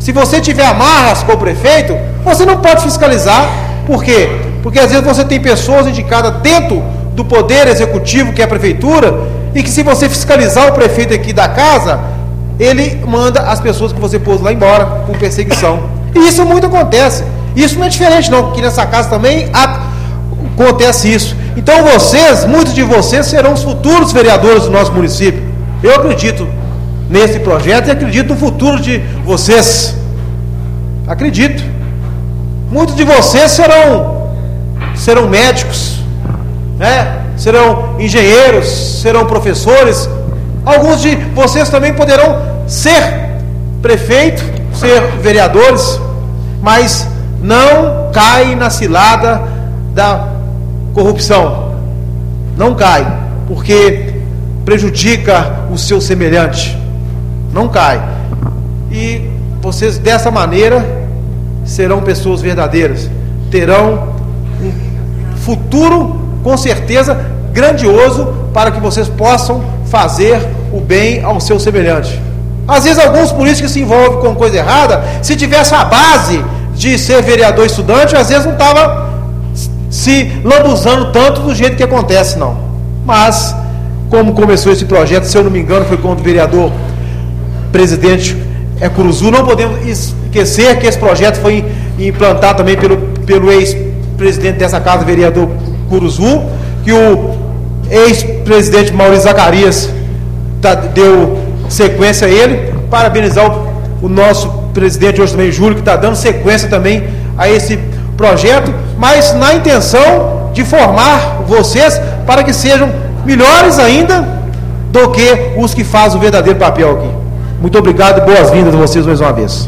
Speaker 19: Se você tiver amarras com o prefeito, você não pode fiscalizar. Por quê? Porque às vezes você tem pessoas indicadas dentro do poder executivo, que é a prefeitura, e que se você fiscalizar o prefeito aqui da casa, ele manda as pessoas que você pôs lá embora por perseguição. E isso muito acontece. Isso não é diferente não, porque nessa casa também acontece isso. Então muitos de vocês serão os futuros vereadores do nosso município. Eu acredito nesse projeto e acredito no futuro de vocês. Acredito. Muitos de vocês serão médicos, né? Serão engenheiros, serão professores. Alguns de vocês também poderão ser prefeito, ser vereadores, mas não cai na cilada da corrupção. Não cai, porque prejudica o seu semelhante. Não cai. E vocês dessa maneira serão pessoas verdadeiras, terão um futuro com certeza grandioso para que vocês possam fazer o bem ao seu semelhante. Às vezes alguns políticos se envolvem com coisa errada, se tivesse a base de ser vereador estudante, às vezes não estava se lambuzando tanto do jeito que acontece não. Mas como começou esse projeto, se eu não me engano foi quando o vereador presidente Curuzu, não podemos esquecer que esse projeto foi implantado também pelo ex-presidente dessa casa, vereador Curuzu, que o ex-presidente Maurício Zacarias deu sequência a ele. Parabenizar o nosso presidente hoje também, Júlio, que está dando sequência também a esse projeto, mas na intenção de formar vocês para que sejam melhores ainda do que os que fazem o verdadeiro papel aqui. Muito obrigado e boas-vindas a vocês mais uma vez.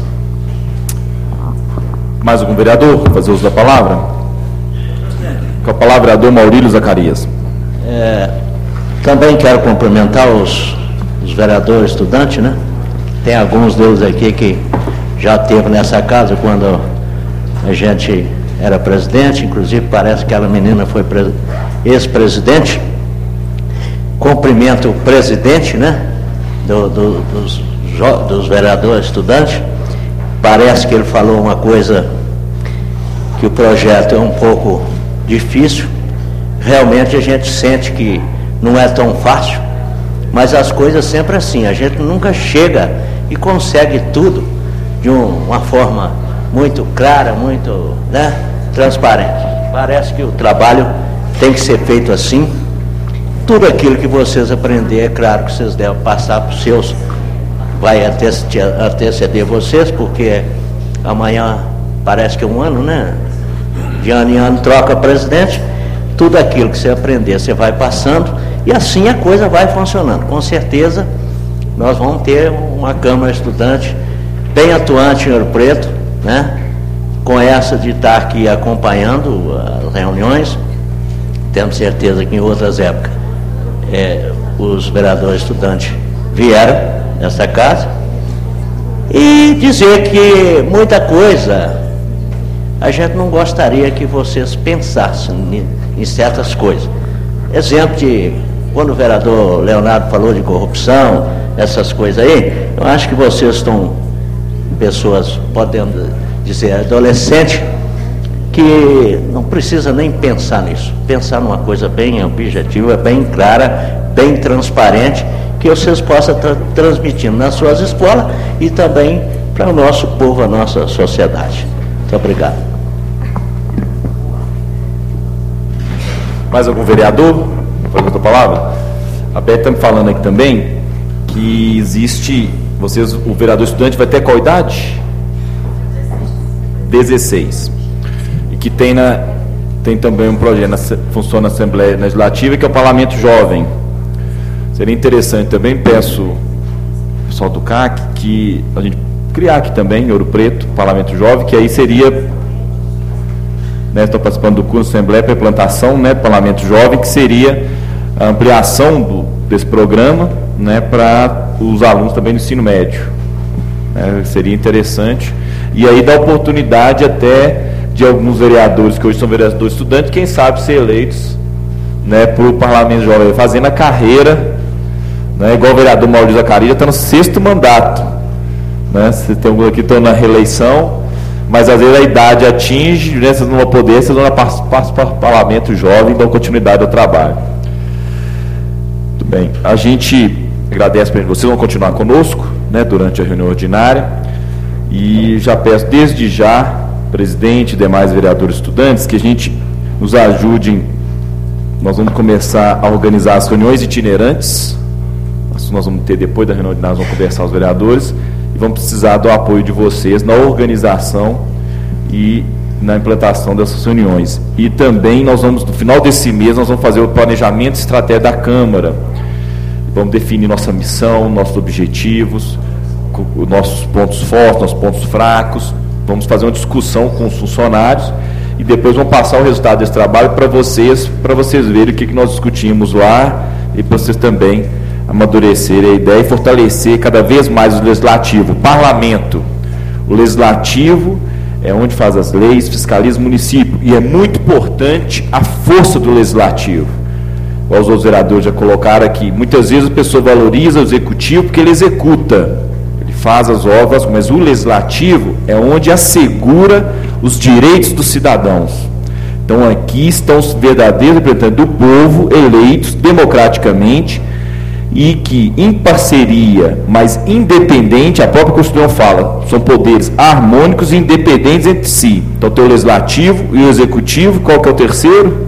Speaker 1: Mais algum vereador fazer uso da palavra? Com a palavra, vereador Maurílio Zacarias.
Speaker 20: Também quero cumprimentar os vereadores estudantes, né? Tem alguns deles aqui que já esteve nessa casa quando a gente era presidente, inclusive parece que aquela menina foi ex-presidente. Cumprimento o presidente, né? Dos vereadores estudantes. Parece que ele falou uma coisa, que o projeto é um pouco difícil. Realmente a gente sente que não é tão fácil, mas as coisas sempre assim, a gente nunca chega e consegue tudo de uma forma muito clara, muito, né, transparente. Parece que o trabalho tem que ser feito assim. Tudo aquilo que vocês aprenderem, é claro que vocês devem passar para os seus, vai anteceder vocês, porque amanhã parece que é um ano, né? De ano em ano troca presidente. Tudo aquilo que você aprender, você vai passando, e assim a coisa vai funcionando. Com certeza, nós vamos ter uma Câmara Estudante bem atuante em Ouro Preto, né? Com essa de estar aqui acompanhando as reuniões. Temos certeza que em outras épocas os vereadores estudantes vieram nessa casa. E dizer que muita coisa a gente não gostaria que vocês pensassem em certas coisas. Exemplo de quando o vereador Leonardo falou de corrupção, essas coisas aí, eu acho que vocês estão, pessoas, podemos dizer, adolescentes, que não precisa nem pensar nisso. Pensar numa coisa bem objetiva, bem clara, bem transparente, que vocês possam estar transmitindo nas suas escolas e também para o nosso povo, a nossa sociedade. Muito obrigado.
Speaker 1: Mais algum vereador? Faz outra palavra? A Beth está me falando aqui também que existe, o vereador estudante vai ter qual idade? 16. E que tem também um projeto, funciona na Assembleia Legislativa, que é o Parlamento Jovem. Seria interessante também, peço ao pessoal do CAC, que a gente criar aqui também, em Ouro Preto, Parlamento Jovem, que aí seria, né, estou participando do curso Assembleia para Implantação, né, Parlamento Jovem, que seria a ampliação desse programa, né, para os alunos também do ensino médio. Seria interessante. E aí dá oportunidade até de alguns vereadores, que hoje são vereadores estudantes, quem sabe ser eleitos, né, para o Parlamento Jovem, fazendo a carreira, né, igual o vereador Maurício Zacarias, está no 6º mandato, né? Você tem alguns aqui que estão na reeleição, mas às vezes a idade atinge, né? Vocês não vão poder, vocês vão participar do parlamento jovem e dão continuidade ao trabalho. Muito bem. A gente agradece para vocês, vão continuar conosco, né, durante a reunião ordinária, e já peço desde já, presidente e demais vereadores estudantes, que a gente nos ajudem. Nós vamos começar a organizar as reuniões itinerantes. Nós vamos ter, depois da reunião ordinária, nós vamos conversar os vereadores e vamos precisar do apoio de vocês na organização e na implantação dessas reuniões. E também nós vamos, no final desse mês, nós vamos fazer o planejamento estratégico da Câmara. Vamos definir nossa missão, nossos objetivos, nossos pontos fortes, nossos pontos fracos. Vamos fazer uma discussão com os funcionários e depois vamos passar o resultado desse trabalho para vocês verem o que nós discutimos lá e para vocês também amadurecerem a ideia e fortalecer cada vez mais o legislativo, o parlamento. O legislativo é onde faz as leis, fiscaliza o município, e é muito importante a força do legislativo. Os outros vereadores já colocaram aqui, muitas vezes a pessoa valoriza o executivo porque ele executa, ele faz as obras, mas o legislativo é onde assegura os direitos dos cidadãos. Então aqui estão os verdadeiros representantes do povo, eleitos democraticamente, e que em parceria, mas independente, a própria Constituição fala, são poderes harmônicos e independentes entre si. Então tem o legislativo e o executivo, qual que é o terceiro?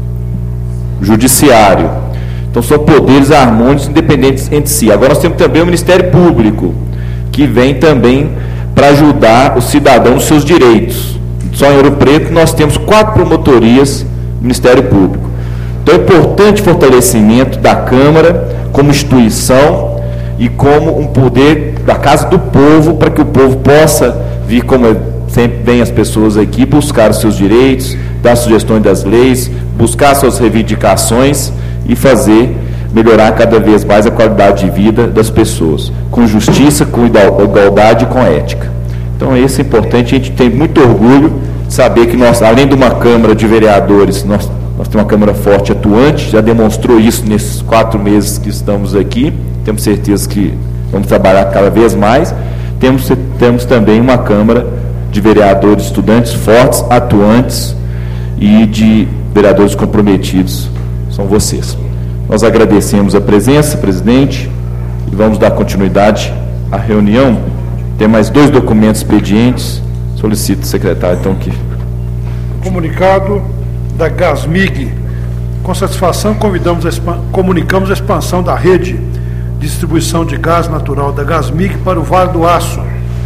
Speaker 1: Judiciário. Então são poderes harmônicos e independentes entre si. Agora nós temos também o Ministério Público, que vem também para ajudar o cidadão nos seus direitos. Só em Ouro Preto nós temos 4 promotorias do Ministério Público. Então é importante o fortalecimento da Câmara como instituição e como um poder da Casa do Povo, para que o povo possa vir, como sempre vem as pessoas aqui, buscar os seus direitos, dar sugestões das leis, buscar suas reivindicações e melhorar cada vez mais a qualidade de vida das pessoas, com justiça, com igualdade e com ética. Então isso é importante, a gente tem muito orgulho de saber que nós, além de uma Câmara de Vereadores, nós temos uma Câmara forte e atuante, já demonstrou isso nesses 4 meses que estamos aqui, temos certeza que vamos trabalhar cada vez mais. Temos também uma Câmara de vereadores estudantes fortes, atuantes e de vereadores comprometidos, são vocês. Nós agradecemos a presença, presidente, e vamos dar continuidade à reunião. Tem mais 2 documentos expedientes, solicito, secretário, então, que...
Speaker 2: Comunicado da Gasmig. Com satisfação, comunicamos a expansão da rede de distribuição de gás natural da Gasmig para o Vale do Aço.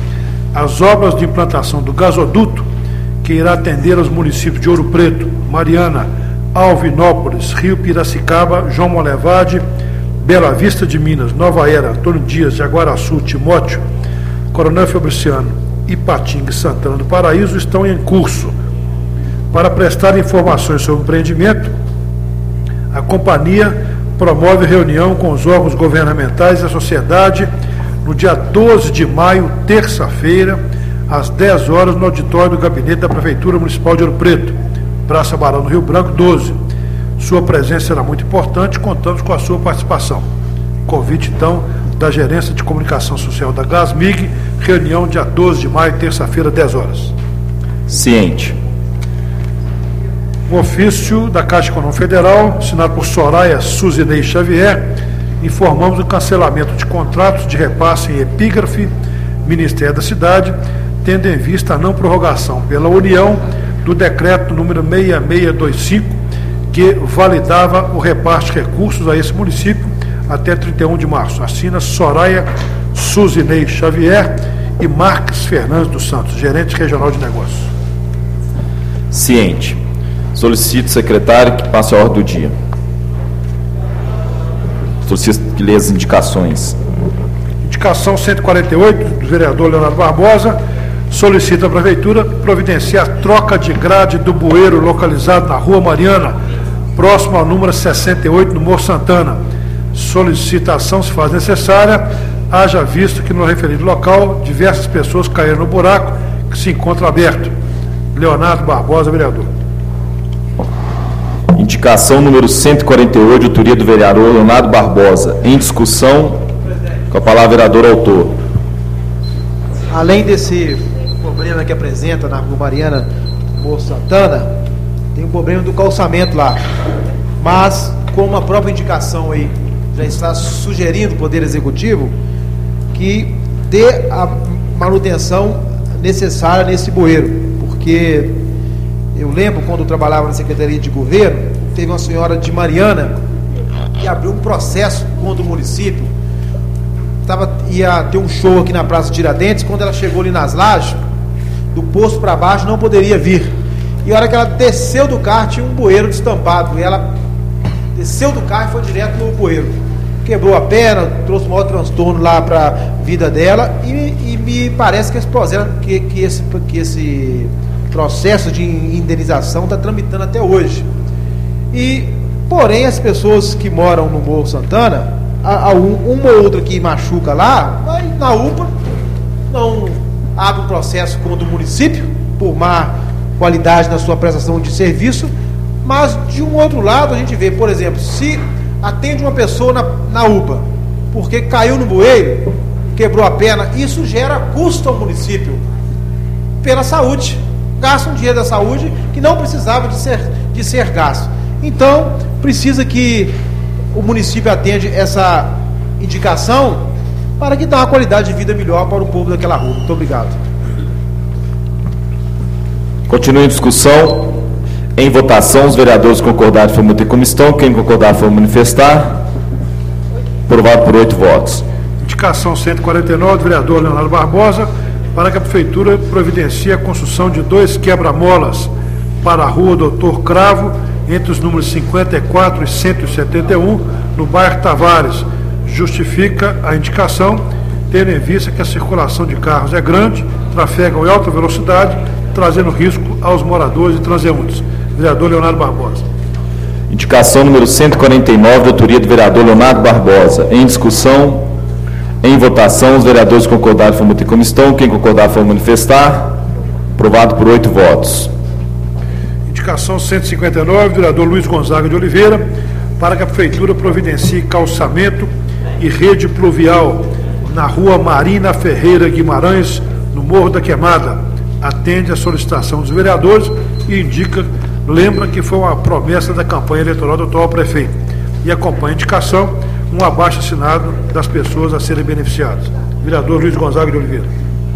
Speaker 2: As obras de implantação do gasoduto, que irá atender aos municípios de Ouro Preto, Mariana, Alvinópolis, Rio Piracicaba, João Molevade, Bela Vista de Minas, Nova Era, Antônio Dias, Jaguaraçu, Timóteo, Coronel Fabriciano, Ipatinga e Santana do Paraíso, estão em curso. Para prestar informações sobre o empreendimento, a companhia promove reunião com os órgãos governamentais e a sociedade no dia 12 de maio, terça-feira, às 10 horas, no auditório do gabinete da Prefeitura Municipal de Ouro Preto, Praça Barão do Rio Branco, 12. Sua presença será muito importante, contamos com a sua participação. Convite, então, da Gerência de Comunicação Social da Gasmig, reunião dia 12 de maio, terça-feira, 10 horas.
Speaker 1: Ciente.
Speaker 2: Um ofício da Caixa Econômica Federal, assinado por Soraya Suzinei Xavier, informamos o cancelamento de contratos de repasse em epígrafe, Ministério da Cidade, tendo em vista a não prorrogação pela União do decreto número 6625, que validava o repasse de recursos a esse município até 31 de março. Assina Soraya Suzinei Xavier e Marques Fernandes dos Santos, gerente regional de negócios.
Speaker 1: Ciente. Solicito, secretário, que passe a ordem do dia. Solicito que lê as indicações.
Speaker 2: Indicação 148, do vereador Leonardo Barbosa, solicita a Prefeitura providenciar a troca de grade do bueiro localizado na Rua Mariana, próximo ao número 68, no Morro Santana. Solicitação se faz necessária, haja visto que no referido local diversas pessoas caíram no buraco que se encontra aberto. Leonardo Barbosa, vereador.
Speaker 1: Indicação número 148, de autoria do vereador Leonardo Barbosa. Em discussão, com a palavra, vereador autor.
Speaker 19: além desse problema que apresenta na Rua Mariana, Morro Santana, tem um problema do calçamento lá. Mas, como a própria indicação aí já está sugerindo o Poder Executivo, que dê a manutenção necessária nesse bueiro, porque eu lembro quando eu trabalhava na Secretaria de Governo, teve uma senhora de Mariana que abriu um processo contra o município. Ia ter um show aqui na Praça Tiradentes. Quando ela chegou ali nas lajes, do posto para baixo não poderia vir, e a hora que ela desceu do carro tinha um bueiro destampado, e ela desceu do carro e foi direto no bueiro, quebrou a perna, trouxe um maior transtorno lá para a vida dela, e me parece que esse processo de indenização está tramitando até hoje. E porém as pessoas que moram no Morro Santana, uma ou outra que machuca lá, vai na UPA, não abre um processo contra o município por má qualidade na sua prestação de serviço, mas de um outro lado a gente vê, por exemplo, se atende uma pessoa na UPA porque caiu no bueiro, quebrou a perna, isso gera custo ao município pela saúde, gasta um dinheiro da saúde que não precisava de ser gasto. Então precisa que o município atende essa indicação para que dê uma qualidade de vida melhor para o povo daquela rua. Muito obrigado.
Speaker 1: Continua em discussão. Em votação, os vereadores concordaram for manter como estão. Quem concordar for manifestar. Aprovado por 8 votos.
Speaker 2: Indicação 149 do vereador Leonardo Barbosa para que a Prefeitura providencie a construção de 2 quebra-molas para a rua Doutor Cravo, entre os números 54 e 171, no bairro Tavares. Justifica a indicação, tendo em vista que a circulação de carros é grande, trafegam em alta velocidade, trazendo risco aos moradores e transeuntes. Vereador Leonardo Barbosa.
Speaker 1: Indicação número 149, de autoria do vereador Leonardo Barbosa. Em discussão, em votação, os vereadores concordaram for manter como estão. Quem concordar for manifestar. Aprovado por 8 votos.
Speaker 2: Indicação 159, do vereador Luiz Gonzaga de Oliveira, para que a Prefeitura providencie calçamento e rede pluvial na rua Marina Ferreira Guimarães, no Morro da Queimada. Atende a solicitação dos vereadores e lembra que foi uma promessa da campanha eleitoral do atual prefeito. E acompanha a indicação, um abaixo-assinado das pessoas a serem beneficiadas. Vereador Luiz Gonzaga de Oliveira.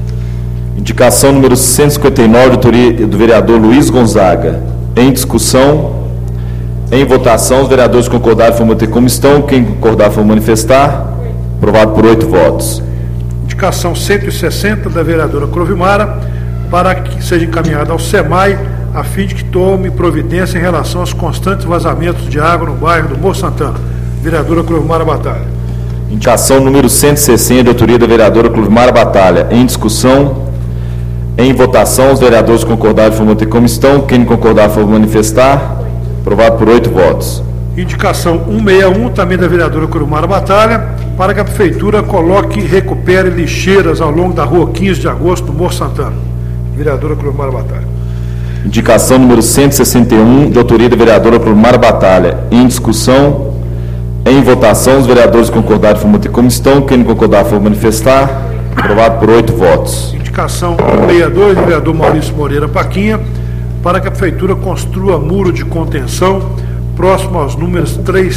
Speaker 1: Indicação número 159, de autoria do vereador Luiz Gonzaga. Em discussão, em votação, os vereadores concordaram for manter como estão. Quem concordar for manifestar. Aprovado por 8 votos.
Speaker 2: Indicação 160 da vereadora Crovimara para que seja encaminhada ao SEMAI a fim de que tome providência em relação aos constantes vazamentos de água no bairro do Morro Santana. Vereadora Crovimara Batalha.
Speaker 1: Indicação número 160, de autoria da vereadora Clovimara Batalha. Em discussão, em votação, os vereadores concordaram for manter como estão. Quem concordar for manifestar. Aprovado por 8 votos.
Speaker 2: Indicação 161, também da vereadora Clovimara Batalha, para que a Prefeitura coloque e recupere lixeiras ao longo da rua 15 de agosto do Morro Santana. Vereadora Clovimara Batalha.
Speaker 1: Indicação número 161, de autoria da vereadora Clovimara Batalha. Em discussão, em votação, os vereadores concordaram for manter como estão. Quem não concordar for manifestar. Aprovado por 8 votos.
Speaker 2: Indicação 162, do vereador Maurício Moreira Paquinha, para que a Prefeitura construa muro de contenção próximo aos números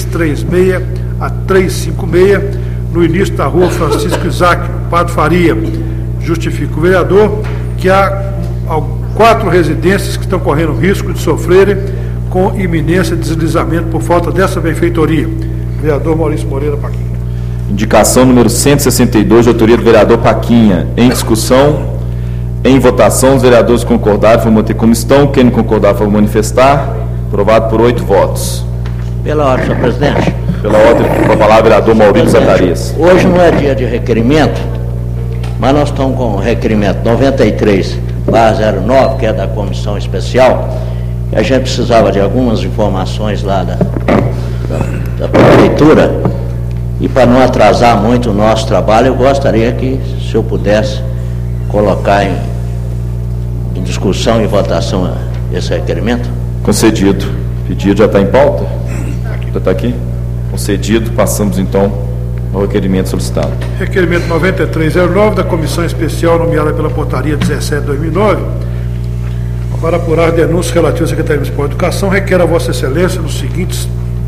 Speaker 2: 336 a 356, no início da rua Francisco Isaac, Padre Faria. Justifica o vereador que há 4 residências que estão correndo risco de sofrerem com iminência de deslizamento por falta dessa benfeitoria. Vereador Maurício Moreira Paquinha.
Speaker 1: Indicação número 162, de autoria do vereador Paquinha. Em discussão, em votação, os vereadores concordaram for manter como estão. Quem não concordar for manifestar. Aprovado por 8 votos.
Speaker 20: Pela ordem, senhor presidente.
Speaker 1: Pela ordem, com a palavra, vereador Maurício Zacarias.
Speaker 20: Hoje não é dia de requerimento, mas nós estamos com o requerimento 93/09, que é da comissão especial, e a gente precisava de algumas informações lá da Prefeitura, e para não atrasar muito o nosso trabalho, eu gostaria que, se eu pudesse, colocar em discussão e votação esse requerimento.
Speaker 1: Concedido. Pedido já está em pauta? Já está aqui? Concedido. Passamos então o requerimento solicitado.
Speaker 2: Requerimento 9309 da Comissão Especial nomeada pela Portaria 17/2009 para apurar denúncias relativas à Secretaria Municipal de Educação, requer a Vossa Excelência nos termos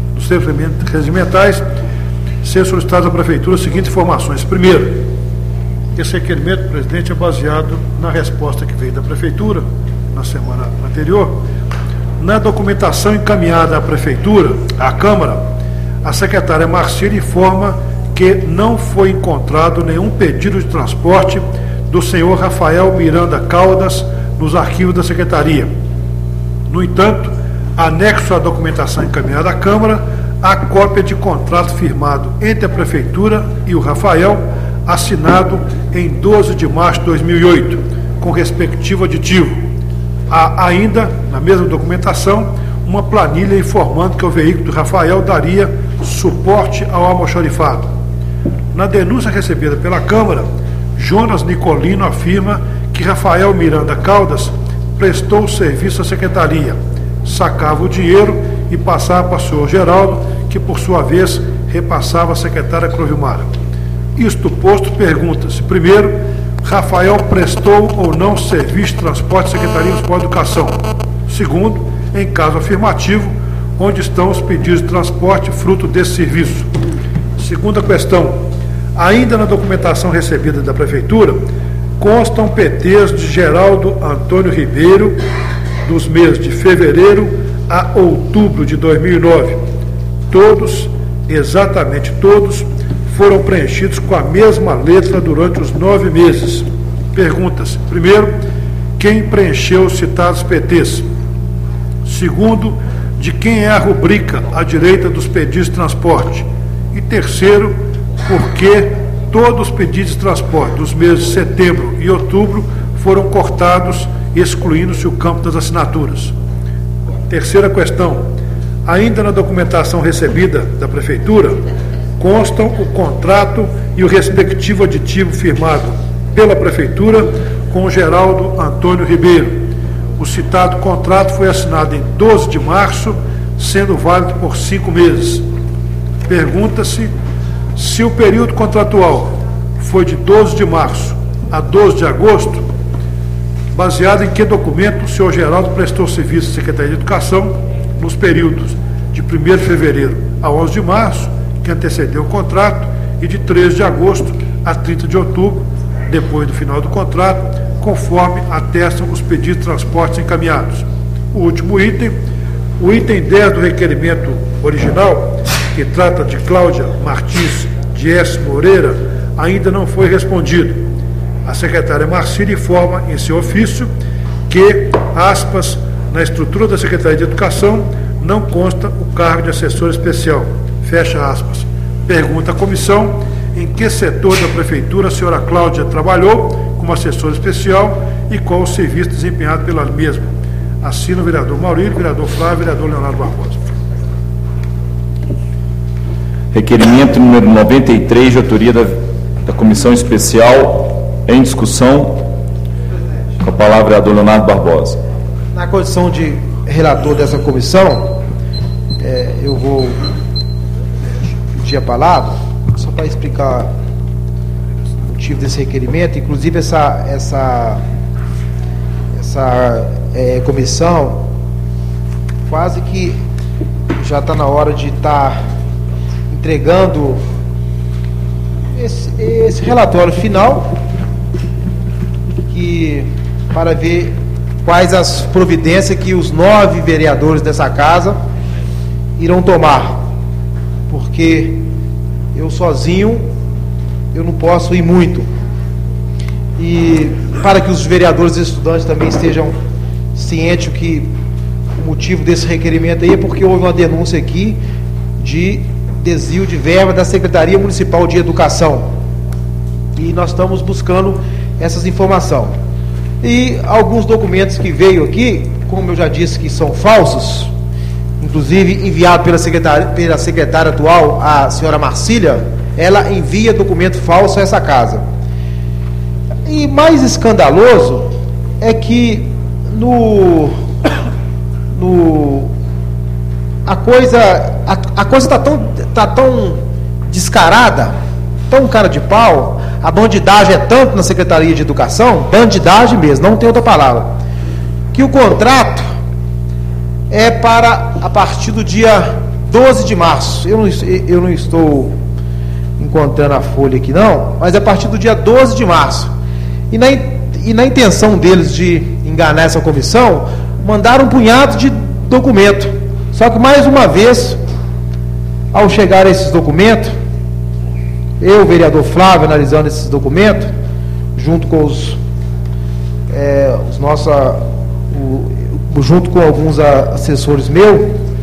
Speaker 2: regimentais ser solicitadas à Prefeitura as seguintes informações. Primeiro, esse requerimento, presidente, é baseado na resposta que veio da Prefeitura na semana anterior. Na documentação encaminhada à Prefeitura, à Câmara, a secretária Marcília informa que não foi encontrado nenhum pedido de transporte do senhor Rafael Miranda Caldas nos arquivos da Secretaria. No entanto, anexo à documentação encaminhada à Câmara, há cópia de contrato firmado entre a Prefeitura e o Rafael, assinado em 12 de março de 2008, com respectivo aditivo. Há ainda, na mesma documentação, uma planilha informando que o veículo do Rafael daria suporte ao almoxarifado. Na denúncia recebida pela Câmara, Jonas Nicolino afirma que Rafael Miranda Caldas prestou serviço à Secretaria, sacava o dinheiro e passava para o senhor Geraldo, que por sua vez repassava à secretária Clovilmara. Isto posto, pergunta-se, primeiro, Rafael prestou ou não serviço de transporte à Secretaria Municipal de Educação? Segundo, em caso afirmativo, onde estão os pedidos de transporte fruto desse serviço? Segunda questão, ainda na documentação recebida da Prefeitura, constam PTs de Geraldo Antônio Ribeiro, dos meses de fevereiro a outubro de 2009. Todos, exatamente todos, foram preenchidos com a mesma letra durante os 9 meses. Pergunta-se, primeiro, quem preencheu os citados PTs? Segundo, de quem é a rubrica à direita dos pedidos de transporte? E terceiro, por que todos os pedidos de transporte dos meses de setembro e outubro foram cortados, excluindo-se o campo das assinaturas? Terceira questão, ainda na documentação recebida da Prefeitura, constam o contrato e o respectivo aditivo firmado pela Prefeitura com o Geraldo Antônio Ribeiro. O citado contrato foi assinado em 12 de março, sendo válido por 5 meses. Pergunta-se se o período contratual foi de 12 de março a 12 de agosto, baseado em que documento o senhor Geraldo prestou serviço à Secretaria de Educação nos períodos de 1º de fevereiro a 11 de março, que antecedeu o contrato, e de 13 de agosto a 30 de outubro, depois do final do contrato, conforme atestam os pedidos de transportes encaminhados. O último item, o item 10 do requerimento original, que trata de Cláudia Martins Dias Moreira, ainda não foi respondido. A secretária Marcília informa em seu ofício que, aspas, na estrutura da Secretaria de Educação não consta o cargo de assessor especial. Fecha aspas. Pergunta à comissão em que setor da Prefeitura a senhora Cláudia trabalhou como assessora especial e qual o serviço desempenhado pela mesma. Assina o vereador Maurílio, vereador Flávio, vereador Leonardo Barbosa.
Speaker 1: Requerimento número 93, de autoria da Comissão Especial, em discussão. Com a palavra, vereador Leonardo Barbosa.
Speaker 19: Na condição de relator dessa comissão, eu vou pedir a palavra, só para explicar o motivo desse requerimento. Inclusive, essa comissão quase que já está na hora de estar entregando esse relatório final, para ver quais as providências que os 9 vereadores dessa casa irão tomar, porque eu sozinho eu não posso ir muito, e para que os vereadores e estudantes também estejam cientes que o motivo desse requerimento aí é porque houve uma denúncia aqui de desvio de verba da Secretaria Municipal de Educação, e nós estamos buscando essas informações. E alguns documentos que veio aqui, como eu já disse, que são falsos, inclusive enviado pela secretária atual, a senhora Marcília, ela envia documento falso a essa casa. E mais escandaloso é que a coisa está tão descarada tão cara de pau, a bandidagem é tanto na Secretaria de Educação, bandidagem mesmo, não tem outra palavra, que o contrato é para a partir do dia 12 de março. Eu não estou encontrando a folha aqui não, mas é a partir do dia 12 de março. E na intenção deles de enganar essa comissão, mandaram um punhado de documento. Só que mais uma vez, ao chegar a esses documentos, eu, o vereador Flávio, analisando esses documentos, junto com junto com alguns assessores meus,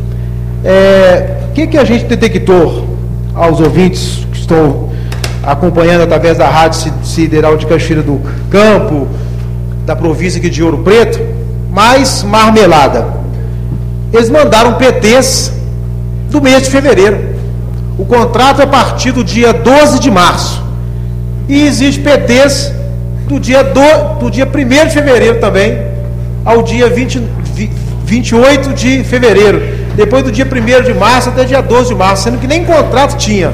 Speaker 19: que a gente detectou aos ouvintes que estão acompanhando através da Rádio Sideral de Cachoeira do Campo, da província aqui de Ouro Preto, mais marmelada. Eles mandaram PTs do mês de fevereiro. O contrato é a partir do dia 12 de março. E existe PTs do dia 1º de fevereiro também, ao dia 28 de fevereiro. Depois do dia 1º de março até dia 12 de março, sendo que nem contrato tinha.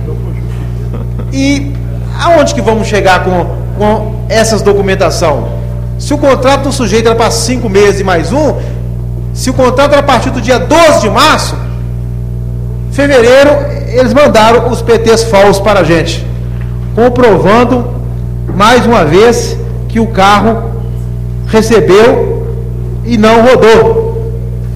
Speaker 19: E aonde que vamos chegar com essas documentação? Se o contrato do sujeito era para 5 meses e mais um, se o contrato era a partir do dia 12 de março, fevereiro, eles mandaram os PTs falsos para a gente, comprovando mais uma vez que o carro recebeu e não rodou,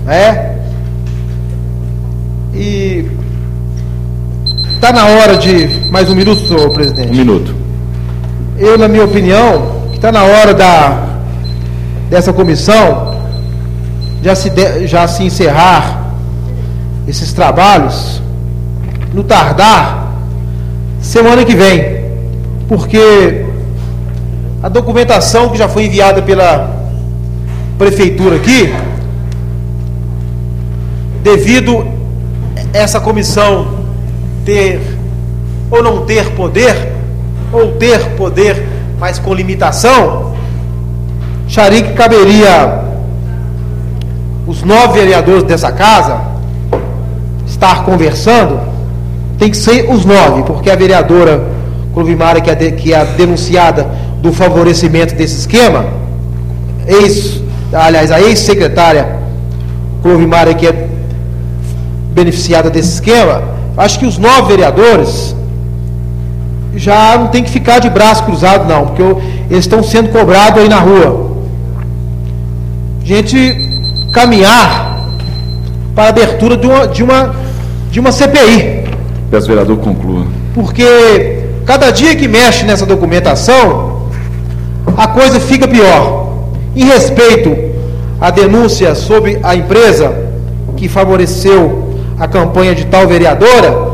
Speaker 19: e está na hora de mais um minuto, senhor presidente.
Speaker 1: 1 minuto.
Speaker 19: Eu, na minha opinião, está na hora dessa comissão já se encerrar esses trabalhos, no tardar semana que vem, porque a documentação que já foi enviada pela prefeitura aqui, devido essa comissão ter ou não ter poder, ou ter poder, mas com limitação, acharia que caberia os 9 vereadores dessa casa estar conversando. Tem que ser os 9, porque a vereadora Clovimara, que é a denunciada do favorecimento desse esquema, a ex-secretária Clovimara, que é beneficiada desse esquema, acho que os 9 vereadores já não tem que ficar de braço cruzado não, porque eles estão sendo cobrados aí na rua. Gente, caminhar para a abertura de uma CPI.
Speaker 1: Peço, vereador, conclua.
Speaker 19: Porque cada dia que mexe nessa documentação, a coisa fica pior. Em respeito à denúncia sobre a empresa que favoreceu a campanha de tal vereadora,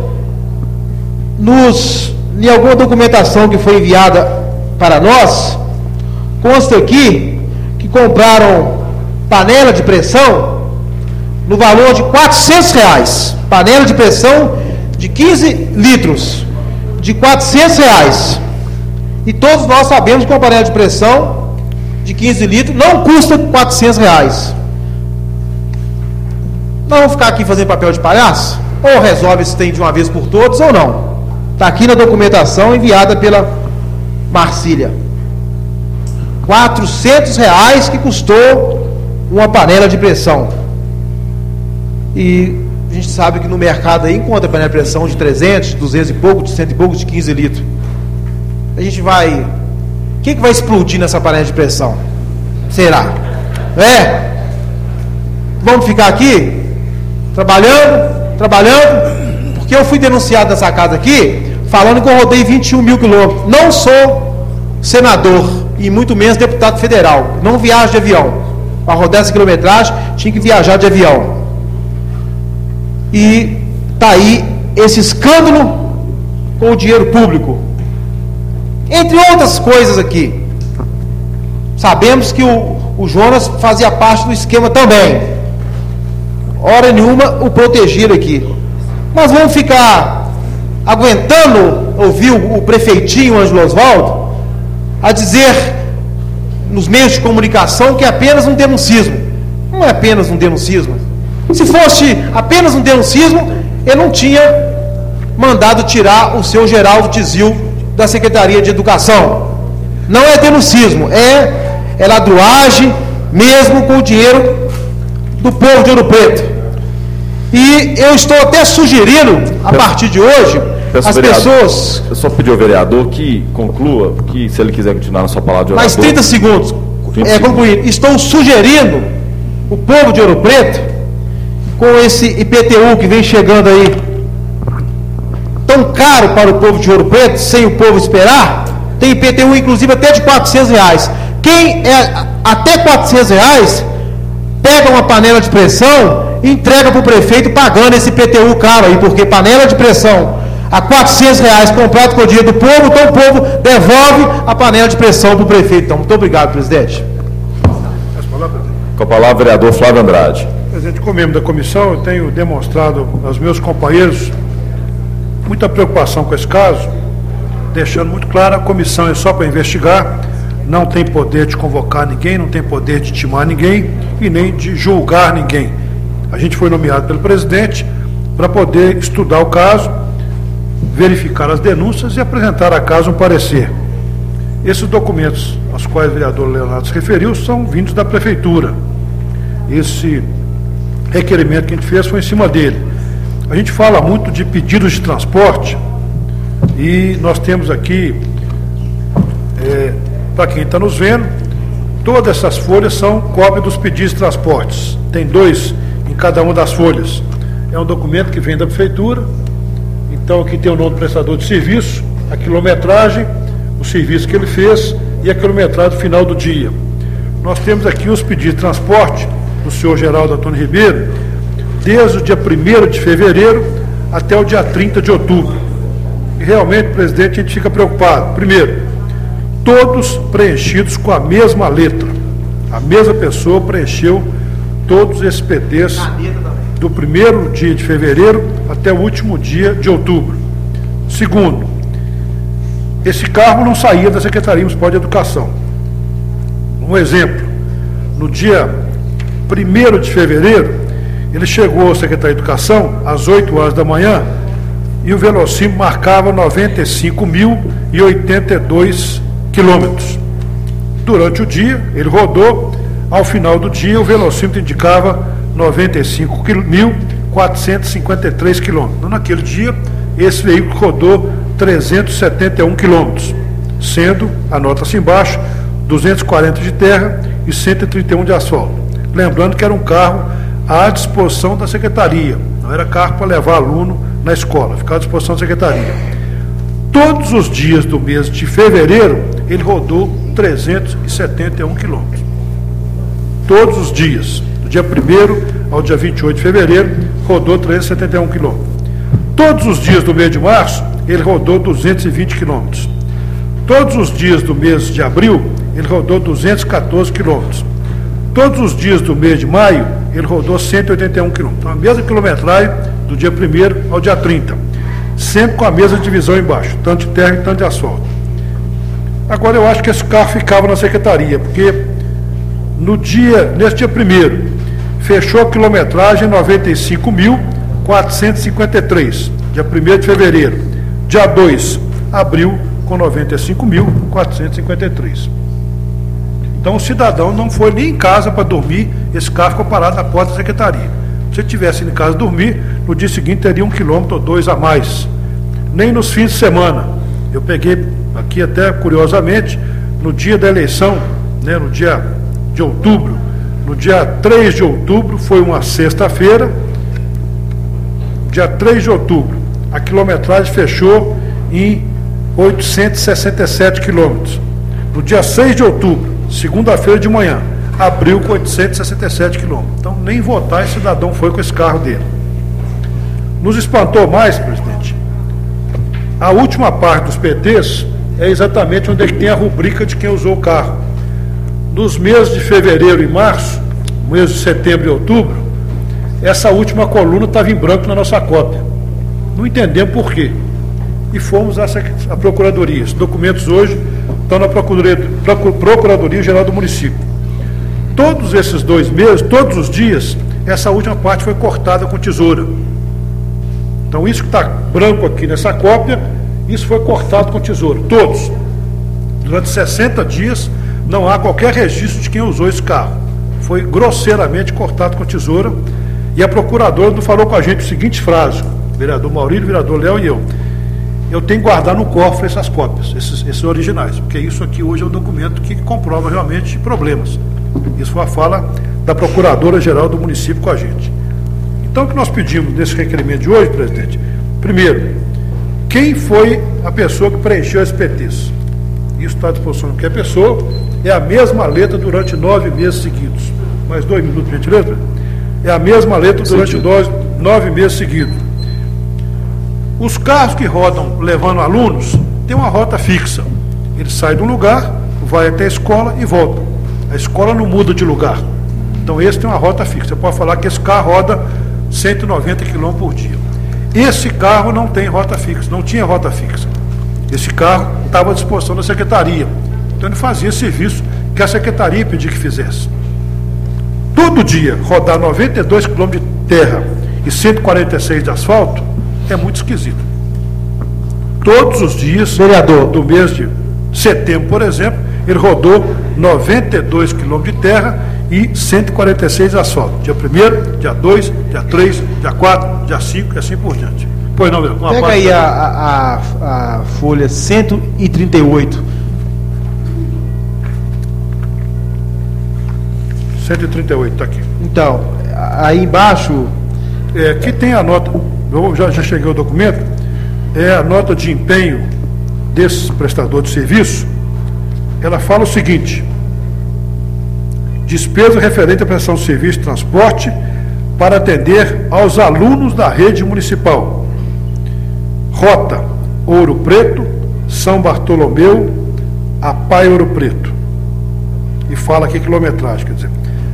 Speaker 19: em alguma documentação que foi enviada para nós, consta aqui que compraram panela de pressão no valor de R$400, panela de pressão de 15 litros, de R$400, e todos nós sabemos que uma panela de pressão de 15 litros não custa R$400. Nós vamos ficar aqui fazendo papel de palhaço? Ou resolve se tem de uma vez por todas ou não? Está aqui na documentação enviada pela Marcília. R$400 que custou uma panela de pressão. E a gente sabe que no mercado aí encontra panela de pressão de 300, de 200 e pouco, de 100 e pouco, de 15 litros. A gente vai... O que vai explodir nessa panela de pressão? Será? Vamos ficar aqui trabalhando, porque eu fui denunciado nessa casa aqui, falando que eu rodei 21 mil quilômetros. Não sou senador e muito menos deputado federal. Não viajo de avião. Para rodar essa quilometragem, tinha que viajar de avião. E está aí esse escândalo com o dinheiro público. Entre outras coisas aqui. Sabemos que o Jonas fazia parte do esquema também. Hora nenhuma o proteger aqui. Mas vamos ficar aguentando ouvir o prefeitinho Ângelo Osvaldo a dizer nos meios de comunicação que é apenas um denuncismo. Não é apenas um denuncismo. Se fosse apenas um denuncismo, ele não tinha mandado tirar o seu Geraldo Tizil da Secretaria de Educação. Não é denuncismo, é ladruagem mesmo com o dinheiro do povo de Ouro Preto. E eu estou até sugerindo, a partir de hoje, as pessoas...
Speaker 1: Eu só pedi ao vereador que conclua, que se ele quiser continuar na sua palavra de orador...
Speaker 19: Mais 30 segundos. Concluindo. Estou sugerindo o povo de Ouro Preto, com esse IPTU que vem chegando aí, tão caro para o povo de Ouro Preto, sem o povo esperar, tem IPTU inclusive até de R$400. Quem é até R$400, pega uma panela de pressão e entrega para o prefeito pagando esse IPTU caro aí, porque panela de pressão a R$400 comprado com o dinheiro do povo, então o povo devolve a panela de pressão para o prefeito. Então, muito obrigado, presidente.
Speaker 1: Com a palavra, vereador Flávio Andrade.
Speaker 2: Presidente, como membro da comissão, eu tenho demonstrado aos meus companheiros muita preocupação com esse caso, deixando muito claro, a comissão é só para investigar, não tem poder de convocar ninguém, não tem poder de intimar ninguém e nem de julgar ninguém. A gente foi nomeado pelo presidente para poder estudar o caso, verificar as denúncias e apresentar a casa um parecer. Esses documentos aos quais o vereador Leonardo se referiu são vindos da prefeitura. Esse requerimento que a gente fez foi em cima dele. A gente fala muito de pedidos de transporte e nós temos aqui, para quem está nos vendo, todas essas folhas são cópia dos pedidos de transportes. Tem 2 em cada uma das folhas. É um documento que vem da prefeitura. Então aqui tem o nome do prestador de serviço, a quilometragem, o serviço que ele fez e a quilometragem final do dia. Nós temos aqui os pedidos de transporte do senhor Geraldo Antônio Ribeiro, desde o dia 1º de fevereiro até o dia 30 de outubro. E realmente, presidente, a gente fica preocupado. Primeiro, todos preenchidos com a mesma letra. A mesma pessoa preencheu todos esses PTs do 1º dia de fevereiro até o último dia de outubro. Segundo, esse carro não saía da Secretaria Municipal de Educação. Um exemplo, no dia 1º de fevereiro, ele chegou à Secretaria de Educação às 8 horas da manhã e o velocímetro marcava 95.082 quilômetros. Durante o dia, ele rodou, ao final do dia, o velocímetro indicava 95.453 quilômetros. Naquele dia, esse veículo rodou 371 quilômetros, sendo, anota-se embaixo, 240 de terra e 131 de asfalto. Lembrando que era um carro à disposição da secretaria, não era carro para levar aluno na escola, ficava à disposição da secretaria. Todos os dias do mês de fevereiro, ele rodou 371 quilômetros. Todos os dias, do dia 1º ao dia 28 de fevereiro, rodou 371 quilômetros. Todos os dias do mês de março, ele rodou 220 quilômetros. Todos os dias do mês de abril, ele rodou 214 quilômetros. Todos os dias do mês de maio, ele rodou 181 quilômetros. Então, a mesma quilometragem do dia 1º ao dia 30. Sempre com a mesma divisão embaixo, tanto de terra e tanto de asfalto. Agora, eu acho que esse carro ficava na secretaria, porque nesse dia 1º, fechou a quilometragem 95.453, dia 1º de fevereiro. Dia 2, abril, com 95.453. Então o cidadão não foi nem em casa para dormir, esse carro ficou parado na porta da secretaria. Se ele tivesse ido em casa dormir, no dia seguinte teria 1 quilômetro ou 2 a mais. Nem nos fins de semana. Eu peguei aqui até curiosamente, no dia da eleição, né, no dia de outubro, no dia 3 de outubro, foi uma sexta-feira, dia 3 de outubro, a quilometragem fechou em 867 quilômetros. No dia 6 de outubro, segunda-feira de manhã, abriu com 867 quilômetros. Então, nem votar esse cidadão foi com esse carro dele. Nos espantou mais, presidente, a última parte dos PTs é exatamente onde é que tem a rubrica de quem usou o carro. Nos meses de fevereiro e março, meses de setembro e outubro, essa última coluna estava em branco na nossa cópia. Não entendemos por quê. E fomos à Procuradoria. Os documentos hoje estão na Procuradoria Geral do município. Todos esses 2 meses, todos os dias, essa última parte foi cortada com tesoura. Então, isso que está branco aqui nessa cópia, isso foi cortado com tesoura, todos. Durante 60 dias, não há qualquer registro de quem usou esse carro. Foi grosseiramente cortado com tesoura, e a procuradora falou com a gente a seguinte frase, o vereador Maurílio, o vereador Léo e eu tenho que guardar no cofre essas cópias, esses originais, porque isso aqui hoje é um documento que comprova realmente problemas. Isso foi a fala da Procuradora-Geral do município com a gente. Então, o que nós pedimos nesse requerimento de hoje, presidente, primeiro, quem foi a pessoa que preencheu esse PTs? Isso está à disposição de qualquer pessoa, é a mesma letra durante 9 meses seguidos. Mais 2 minutos, por gentileza? É a mesma letra durante 9 meses seguidos. Os carros que rodam levando alunos têm uma rota fixa. Ele sai de um lugar, vai até a escola e volta. A escola não muda de lugar. Então, esse tem uma rota fixa. Você pode falar que esse carro roda 190 km por dia. Esse carro não tem rota fixa, não tinha rota fixa. Esse carro estava à disposição da secretaria. Então, ele fazia serviço que a secretaria pedia que fizesse. Todo dia, rodar 92 km de terra e 146 de asfalto é muito esquisito. Todos os dias, vereador, do mês de setembro, por exemplo, ele rodou 92 km de terra e 146 de asfalto. Dia 1º, dia 2, dia 3, dia 4, dia 5 e assim por diante. Pois não, meu.
Speaker 19: Pega aí a folha 138.
Speaker 2: 138, está aqui.
Speaker 19: Então, aí embaixo...
Speaker 2: aqui tem a nota, eu já cheguei ao documento, é a nota de empenho desse prestador de serviço. Ela fala o seguinte: despesa referente à prestação de serviço de transporte para atender aos alunos da rede municipal. Rota Ouro Preto, São Bartolomeu, Apai Ouro Preto. E fala aqui quilometragem, quer dizer.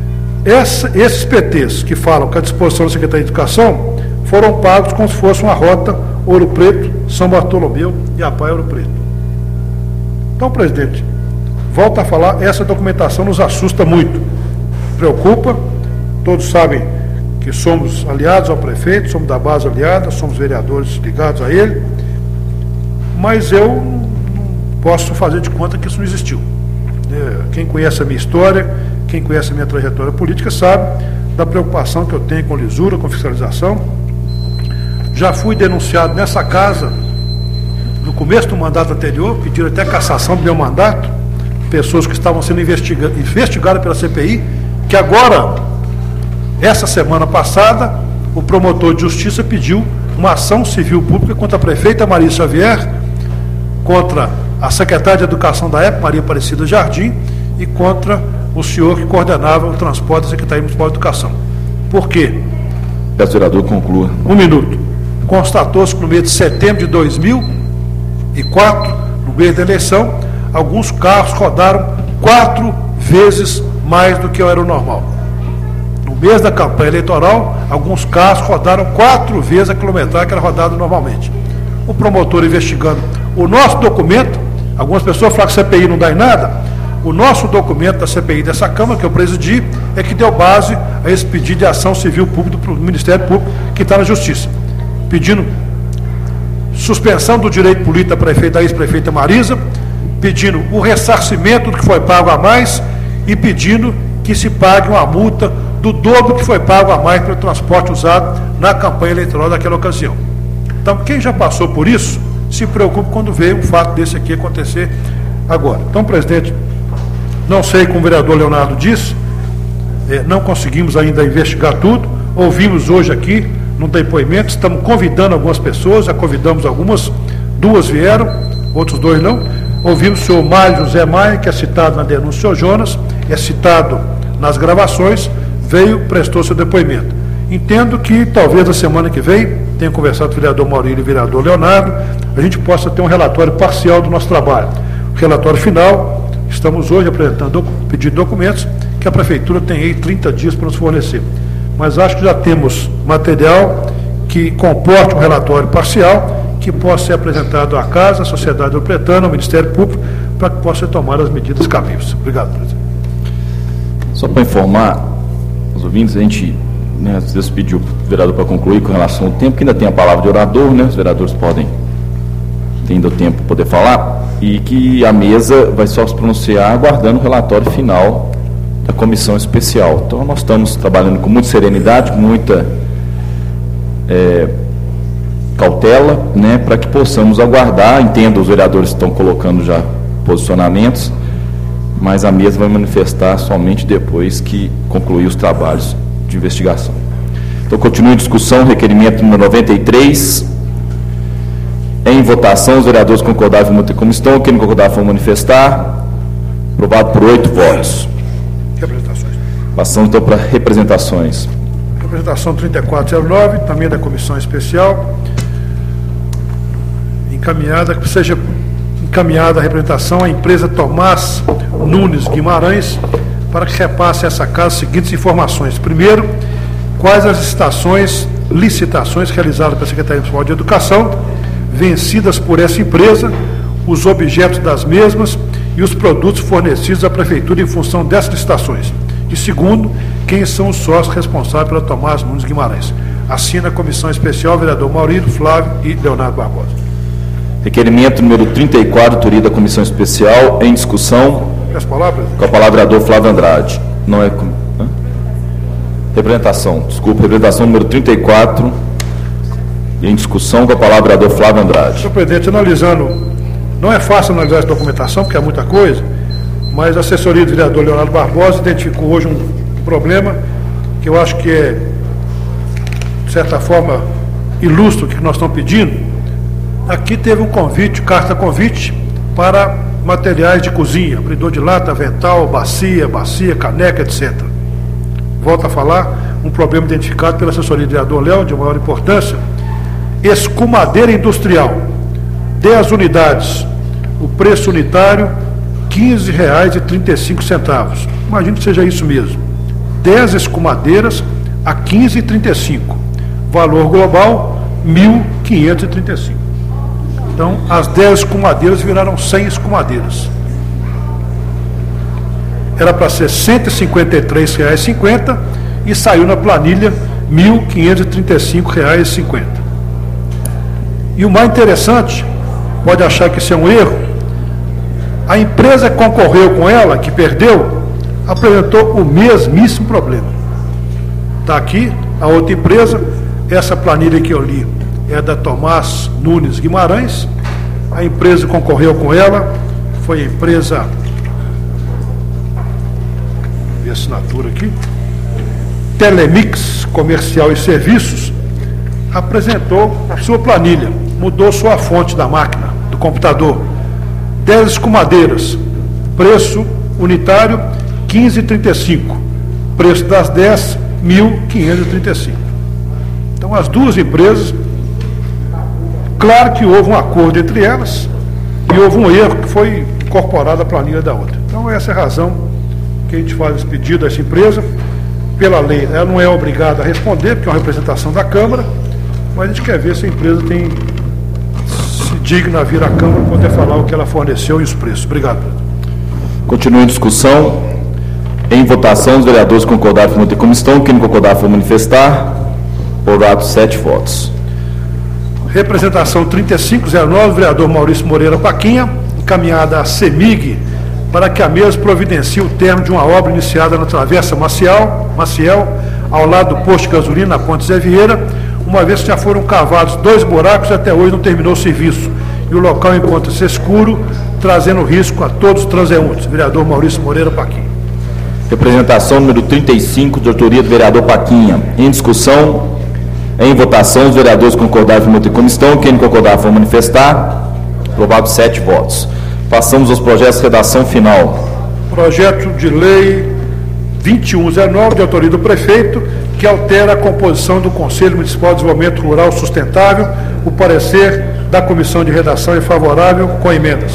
Speaker 2: Esses PTs que falam que a disposição da Secretaria de Educação foram pagos como se fosse uma rota Ouro Preto, São Bartolomeu e Apai Ouro Preto. Então, presidente, volto a falar, essa documentação nos assusta muito, preocupa. Todos sabem que somos aliados ao prefeito, somos da base aliada, somos vereadores ligados a ele, mas eu não posso fazer de conta que isso não existiu. Quem conhece a minha história, quem conhece a minha trajetória política sabe da preocupação que eu tenho com lisura, com fiscalização. Já fui denunciado nessa casa no começo do mandato anterior, pediram até cassação do meu mandato, pessoas que estavam sendo investigadas pela CPI, que agora, essa semana passada, o promotor de justiça pediu uma ação civil pública contra a prefeita Maria Xavier, contra a secretária de Educação da época, Maria Aparecida Jardim, e contra o senhor que coordenava o transporte da Secretaria Municipal de Educação. Por quê?
Speaker 1: Peço, vereador, conclua.
Speaker 2: Um minuto. Constatou-se que no mês de setembro de 2004, no mês da eleição, alguns carros rodaram 4 vezes mais do que era o normal. No mês da campanha eleitoral, alguns carros rodaram 4 vezes a quilometragem que era rodada normalmente. O promotor investigando o nosso documento, algumas pessoas falam que a CPI não dá em nada. O nosso documento da CPI dessa Câmara, que eu presidi, é que deu base a esse pedido de ação civil pública para o Ministério Público, que está na Justiça, pedindo suspensão do direito político da prefeita, da ex-prefeita Marisa, pedindo o ressarcimento do que foi pago a mais e pedindo que se pague uma multa do dobro que foi pago a mais pelo transporte usado na campanha eleitoral daquela ocasião. Então, quem já passou por isso, se preocupe quando vê um fato desse aqui acontecer agora. Então, presidente, não sei como o vereador Leonardo disse, não conseguimos ainda investigar tudo, ouvimos hoje aqui no depoimento, estamos convidando algumas pessoas, já convidamos algumas, 2 vieram, outros 2 não. Ouvimos o senhor Mário José Maia, que é citado na denúncia do senhor Jonas, é citado nas gravações, veio, prestou seu depoimento. Entendo que talvez na semana que vem, tenha conversado com o vereador Maurílio e o vereador Leonardo, a gente possa ter um relatório parcial do nosso trabalho. O relatório final, estamos hoje apresentando pedido de documentos, que a Prefeitura tem aí 30 dias para nos fornecer. Mas acho que já temos material que comporte um relatório parcial, que possa ser apresentado à Casa, à Sociedade Europretana, ao Ministério Público, para que possa tomar as medidas cabíveis. Obrigado, presidente.
Speaker 1: Só para informar os ouvintes, a gente né, vocês pediu o vereador para concluir com relação ao tempo, que ainda tem a palavra de orador, né? Os vereadores podem, tem ainda o tempo para poder falar, e que a mesa vai só se pronunciar aguardando o relatório final da comissão especial. Então, nós estamos trabalhando com muita serenidade, com muita cautela, né, para que possamos aguardar. Entendo, os vereadores estão colocando já posicionamentos, mas a mesa vai manifestar somente depois que concluir os trabalhos de investigação. Então, continua em discussão, requerimento número 93. Em votação, os vereadores concordaram vão ter como estão. Quem não concordar vão manifestar. Aprovado por 8 votos.
Speaker 2: Representações.
Speaker 1: Passamos então para representações.
Speaker 2: Representação 3409, também da comissão especial. Encaminhada, que seja encaminhada a representação à empresa Tomás Nunes Guimarães para que repasse a essa casa as seguintes informações. Primeiro, quais as licitações realizadas pela Secretaria Municipal de Educação, vencidas por essa empresa, os objetos das mesmas e os produtos fornecidos à Prefeitura em função dessas licitações. E segundo, quem são os sócios responsáveis pela Tomás Nunes Guimarães. Assina a comissão especial, vereador Maurílio, Flávio e Leonardo Barbosa.
Speaker 1: Requerimento número 34, autoria da comissão especial, em discussão.
Speaker 2: As palavras?
Speaker 1: Com a palavra, vereador Flávio Andrade. Não é... Representação, desculpa, representação número 34, em discussão, com a palavra, vereador Flávio Andrade.
Speaker 2: Senhor presidente, analisando, não é fácil analisar essa documentação, porque é muita coisa, mas a assessoria do vereador Leonardo Barbosa identificou hoje um problema que eu acho que é, de certa forma, ilustra o que nós estamos pedindo. Aqui teve um convite, carta convite para materiais de cozinha, abridor de lata, avental, bacia, caneca, etc. Volto a falar, um problema identificado pela assessoria do vereador Léo, de maior importância. Escumadeira industrial, 10 unidades, o preço unitário R$ 15,35. Imagino que seja isso mesmo. 10 escumadeiras a R$ 15,35. Valor global, R$ 1.535. Então, as 10 escumadeiras viraram 100 escumadeiras. Era para ser R$ 153,50 e saiu na planilha R$ 1.535,50. E o mais interessante, pode achar que isso é um erro, a empresa que concorreu com ela, que perdeu, apresentou o mesmíssimo problema. Está aqui a outra empresa, essa planilha que eu li é da Tomás Nunes Guimarães, a empresa que concorreu com ela foi a empresa, a assinatura aqui, Telemix Comercial e Serviços, apresentou a sua planilha, mudou sua fonte da máquina, do computador, 10 escumadeiras, preço unitário R$ 15,35, preço das 10, R$ 1.535. Então, as duas empresas, claro que houve um acordo entre elas e houve um erro que foi incorporado à planilha da outra. Então, essa é a razão que a gente faz esse pedido a essa empresa. Pela lei, ela não é obrigada a responder, porque é uma representação da Câmara, mas a gente quer ver se a empresa se digna a vir à Câmara para poder falar o que ela forneceu e os preços. Obrigado.
Speaker 1: Continua em discussão. Em votação, os vereadores concordaram com a como estão. Quem não concordar foi manifestar. Aprovado 7 votos.
Speaker 2: Representação 3509, vereador Maurício Moreira Paquinha, encaminhada à CEMIG para que a mesa providencie o termo de uma obra iniciada na Travessa Maciel, ao lado do posto de gasolina, na Ponte Zé Vieira, uma vez que já foram cavados 2 buracos e até hoje não terminou o serviço. E o local encontra-se escuro, trazendo risco a todos os transeuntes. Vereador Maurício Moreira Paquinha.
Speaker 1: Representação número 35, de autoria do vereador Paquinha. Em discussão, em votação, os vereadores concordaram com a como estão. Quem não concordar foi manifestar. Aprovado 7 votos. Passamos aos projetos de redação final.
Speaker 2: Projeto de lei 2109, de autoria do prefeito, que altera a composição do Conselho Municipal de Desenvolvimento Rural Sustentável. O parecer da Comissão de Redação é favorável, com emendas.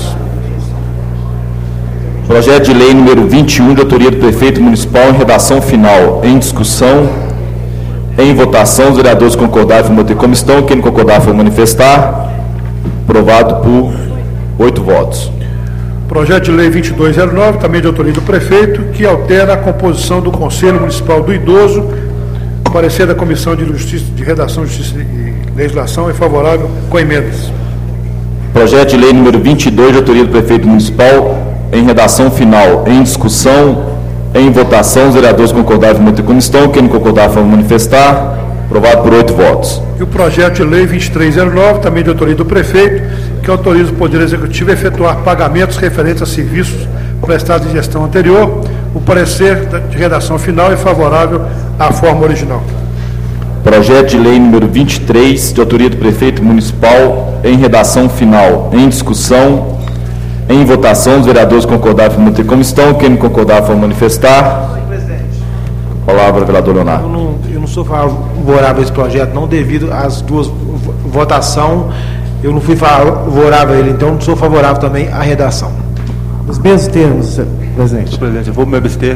Speaker 1: Projeto de lei número 21, de autoria do prefeito municipal, em redação final. Em discussão, em votação, os vereadores concordaram com como estão. Quem não concordar foi manifestar. Aprovado por 8 votos.
Speaker 2: Projeto de lei 2209, também de autoria do prefeito, que altera a composição do Conselho Municipal do Idoso, O parecer da Comissão de Justiça, de Redação, Justiça e Legislação é favorável com emendas.
Speaker 1: Projeto de lei número 22, de autoria do prefeito municipal, em redação final, em discussão, em votação. Os vereadores concordaram com como estão. Quem não concordar, vão manifestar. Aprovado por 8 votos.
Speaker 2: E o projeto de lei 2309, também de autoria do prefeito, que autoriza o Poder Executivo a efetuar pagamentos referentes a serviços prestados em gestão anterior. O parecer de redação final é favorável à forma original.
Speaker 1: Projeto de lei número 23, de autoria do prefeito municipal, em redação final, em discussão, em votação. Os vereadores concordaram com como estão. Quem não concordar, vão manifestar. Palavra, vereador Leonardo.
Speaker 19: Eu não sou favorável a esse projeto, não, devido às duas votações. Eu não fui favorável a ele, então não sou favorável também à redação.
Speaker 3: Nos mesmos termos, presidente.
Speaker 21: Presidente, eu vou me abster.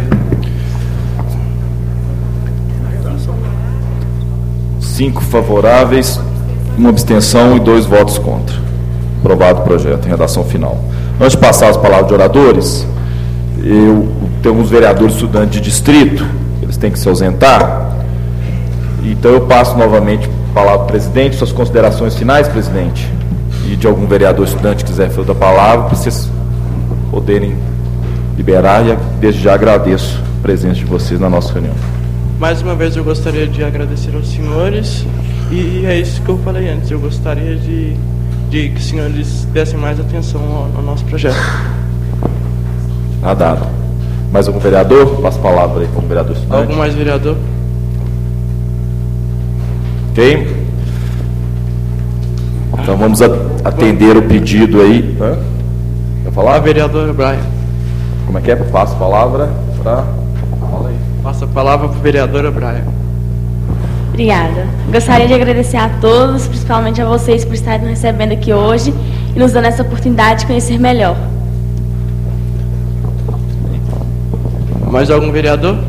Speaker 1: 5 favoráveis, 1 abstenção e 2 votos contra. Aprovado o projeto em redação final. Antes de passar as palavras de oradores, eu tenho alguns vereadores estudantes de distrito, eles têm que se ausentar. Então eu passo novamente a palavra ao presidente, suas considerações finais, presidente, e de algum vereador estudante que quiser fazer a palavra, para vocês poderem liberar, e desde já agradeço a presença de vocês na nossa reunião.
Speaker 5: Mais uma vez eu gostaria de agradecer aos senhores, e é isso que eu falei antes, eu gostaria de que os senhores dessem mais atenção ao nosso projeto.
Speaker 1: Dado. Mais algum vereador? Passa a palavra aí como vereador estudante.
Speaker 5: Algum mais vereador?
Speaker 1: Ok. Então vamos atender o pedido aí. Quer falar?
Speaker 5: A vereadora Brian.
Speaker 1: Como é que é? Passa a palavra para... Fala aí.
Speaker 5: Passa a palavra para a vereadora Brian.
Speaker 8: Obrigada. Gostaria de agradecer a todos, principalmente a vocês, por estarem nos recebendo aqui hoje e nos dando essa oportunidade de conhecer melhor.
Speaker 5: Mais algum vereador?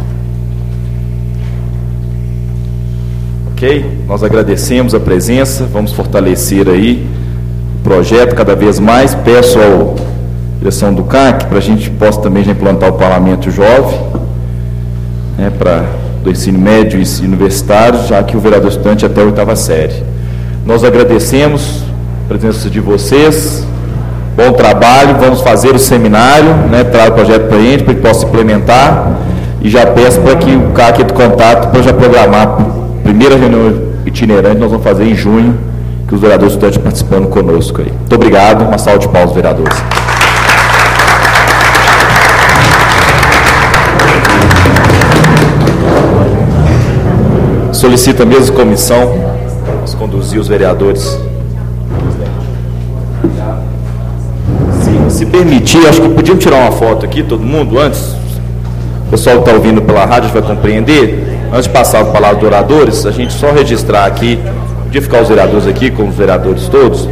Speaker 1: Ok, nós agradecemos a presença, vamos fortalecer aí o projeto cada vez mais. Peço à direção do CAC para a gente possa também já implantar o Parlamento Jovem, né, para do ensino médio e ensino universitário, já que o vereador estudante até a 8ª série. Nós agradecemos a presença de vocês, bom trabalho, vamos fazer o seminário, né, traga o projeto para a gente, para que possa implementar, e já peço para que o CAC entre contato para já programar a primeira reunião itinerante, nós vamos fazer em junho, que os vereadores estudantes participando conosco aí. Muito obrigado, uma salva de palmas, vereadores. Solicito a mesma comissão para conduzir os vereadores. Se permitir, acho que podíamos tirar uma foto aqui, todo mundo, antes. O pessoal que está ouvindo pela rádio vai compreender. Antes de passar a palavra dos oradores, a gente só registrar aqui, podia ficar os vereadores aqui, com os vereadores todos.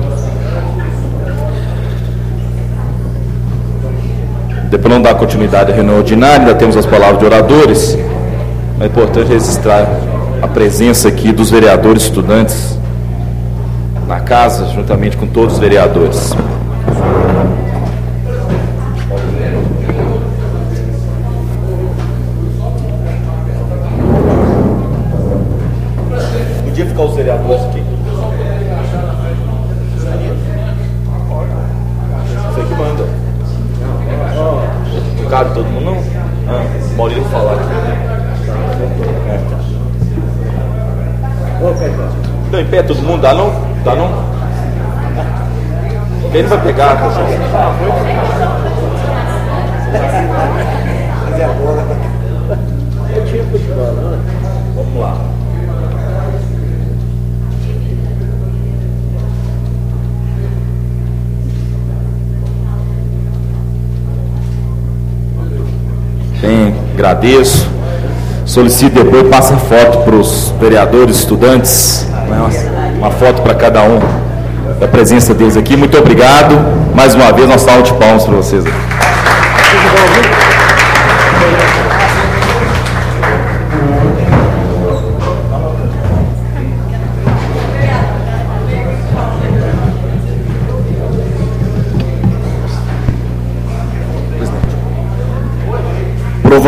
Speaker 1: Depois não dar continuidade à reunião ordinária, ainda temos as palavras de oradores. É importante registrar a presença aqui dos vereadores estudantes na casa, juntamente com todos os vereadores. Podia ficar os vereadores aqui? Você que manda. Não cabe todo mundo, não? Maurício falar aqui. Não, em pé todo mundo, dá não? Dá não? Quem vai pegar? Vamos lá. Bem, agradeço. Solicito depois, passa foto para os vereadores, estudantes, né? Uma foto para cada um da presença deles aqui. Muito obrigado. Mais uma vez, nós salve de palmas para vocês.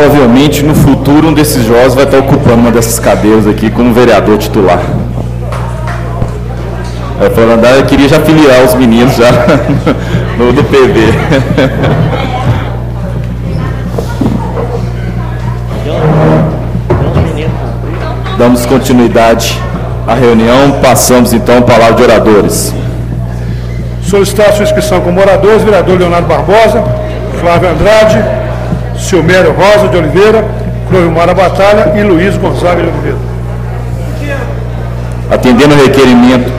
Speaker 1: provavelmente no futuro um desses jovens vai estar ocupando uma dessas cadeiras aqui como vereador titular. Eu queria já filiar os meninos já no PV. Damos continuidade à reunião, passamos então a palavra de oradores.
Speaker 2: Solicitar sua inscrição como oradores, vereador Leonardo Barbosa, Flávio Andrade, Silmério Rosa de Oliveira, Cloilmara Batalha e Luiz Gonzaga de Oliveira.
Speaker 1: Atendendo o requerimento...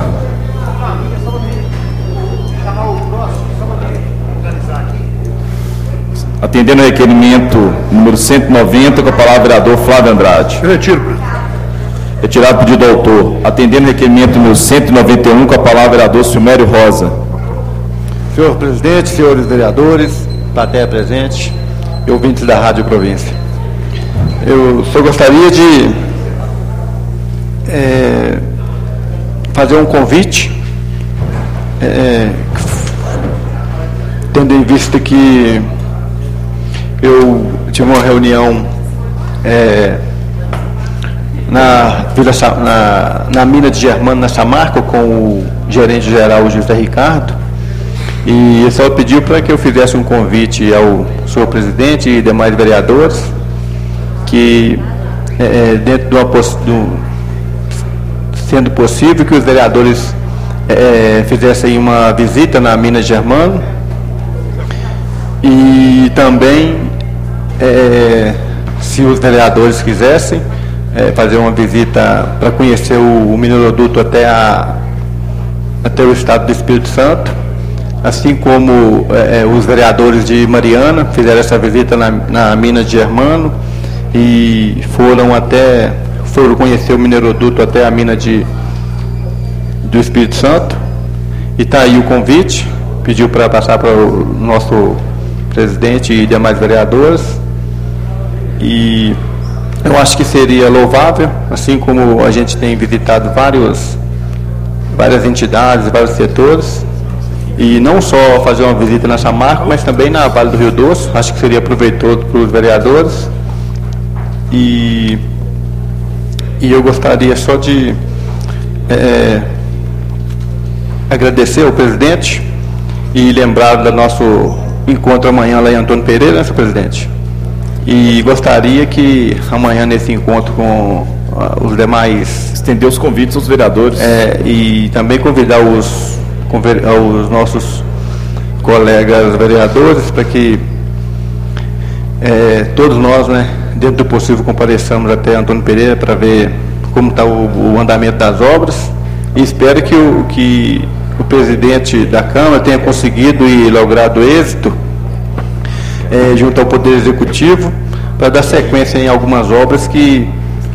Speaker 1: Atendendo o requerimento número 190, com a palavra vereador Flávio Andrade.
Speaker 2: Retiro, presidente.
Speaker 1: Retirar o pedido do autor. Atendendo o requerimento número 191, com a palavra vereador Silmério Rosa.
Speaker 21: Senhor presidente, senhores vereadores, plateia presente e ouvintes da Rádio Província. Eu só gostaria de fazer um convite, tendo em vista que eu tive uma reunião na mina de Germano, na Samarco, com o gerente-geral José Ricardo, e ele só pediu para que eu fizesse um convite ao senhor presidente e demais vereadores, que dentro sendo possível, que os vereadores fizessem uma visita na mina de Germano, e também, se os vereadores quisessem, fazer uma visita para conhecer o mineroduto até o estado do Espírito Santo, assim como os vereadores de Mariana fizeram essa visita na mina de Germano e foram conhecer o mineroduto até a mina do Espírito Santo. E está aí o convite, pediu para passar para o nosso presidente e demais vereadores, e eu acho que seria louvável, assim como a gente tem visitado várias entidades, vários setores, e não só fazer uma visita na Samarco, mas também na Vale do Rio Doce. Acho que seria proveitoso para os vereadores, e eu gostaria só de agradecer ao presidente e lembrar do nosso encontro amanhã lá em Antônio Pereira, né, senhor presidente? E gostaria que amanhã, nesse encontro com os demais...
Speaker 1: Estender os convites aos vereadores.
Speaker 21: E também convidar os nossos colegas vereadores para que todos nós, né, dentro do possível, compareçamos até Antônio Pereira para ver como está o andamento das obras. E espero que o presidente da Câmara tenha conseguido e logrado êxito junto ao Poder Executivo para dar sequência em algumas obras que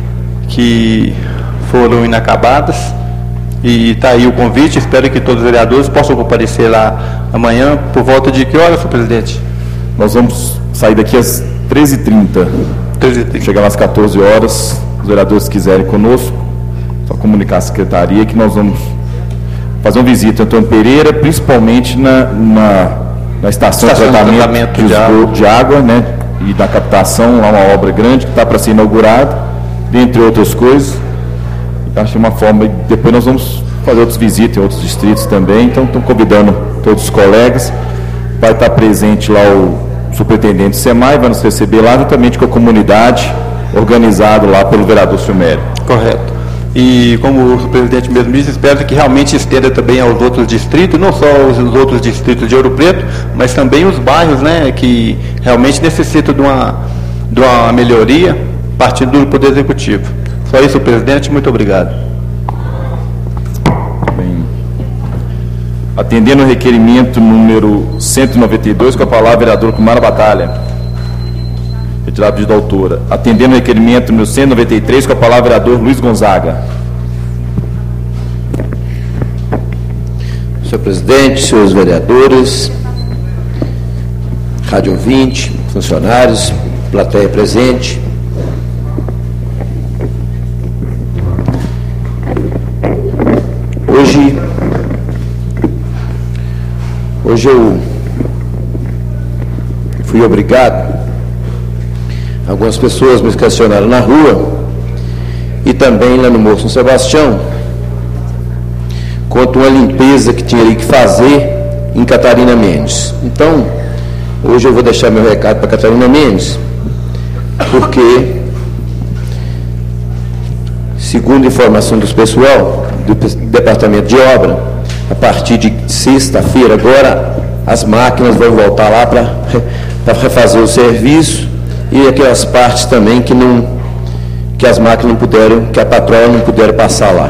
Speaker 21: foram inacabadas. E está aí o convite, espero que todos os vereadores possam comparecer lá amanhã. Por volta de que hora, senhor presidente?
Speaker 1: Nós vamos sair daqui às 13h30. Chegar às 14 horas. Os vereadores quiserem conosco, só comunicar à secretaria que nós vamos fazer uma visita em Antônio Pereira, principalmente na estação de tratamento de água, né, e da captação, lá uma obra grande que está para ser inaugurada, dentre outras coisas. Acho uma forma, depois nós vamos fazer outras visitas em outros distritos também, então estamos convidando todos os colegas. Vai estar presente lá o superintendente SEMAI, vai nos receber lá juntamente com a comunidade, organizado lá pelo vereador Silmério.
Speaker 21: Correto. E como o presidente mesmo disse, espero que realmente estenda também aos outros distritos, não só os outros distritos de Ouro Preto, mas também os bairros, né, que realmente necessitam de uma melhoria partindo do Poder Executivo. Só isso, presidente, muito obrigado.
Speaker 1: Bem, atendendo o requerimento número 192, com a palavra vereador Cloilmara Batalha. Retirado o pedido da autora. Atendendo o requerimento número 193, com a palavra vereador Luiz Gonzaga.
Speaker 18: Senhor presidente, senhores vereadores, rádio ouvinte, funcionários, plateia presente. Hoje eu fui obrigado algumas pessoas me questionaram na rua e também lá no Morro São Sebastião, quanto uma limpeza que tinha que fazer em Catarina Mendes. Então, hoje eu vou deixar meu recado para Catarina Mendes, porque, segundo informação dos pessoal do Departamento de Obra, a partir de sexta-feira agora, as máquinas vão voltar lá para refazer o serviço e aquelas partes também que as máquinas não puderam, que a patroa não puderam passar lá.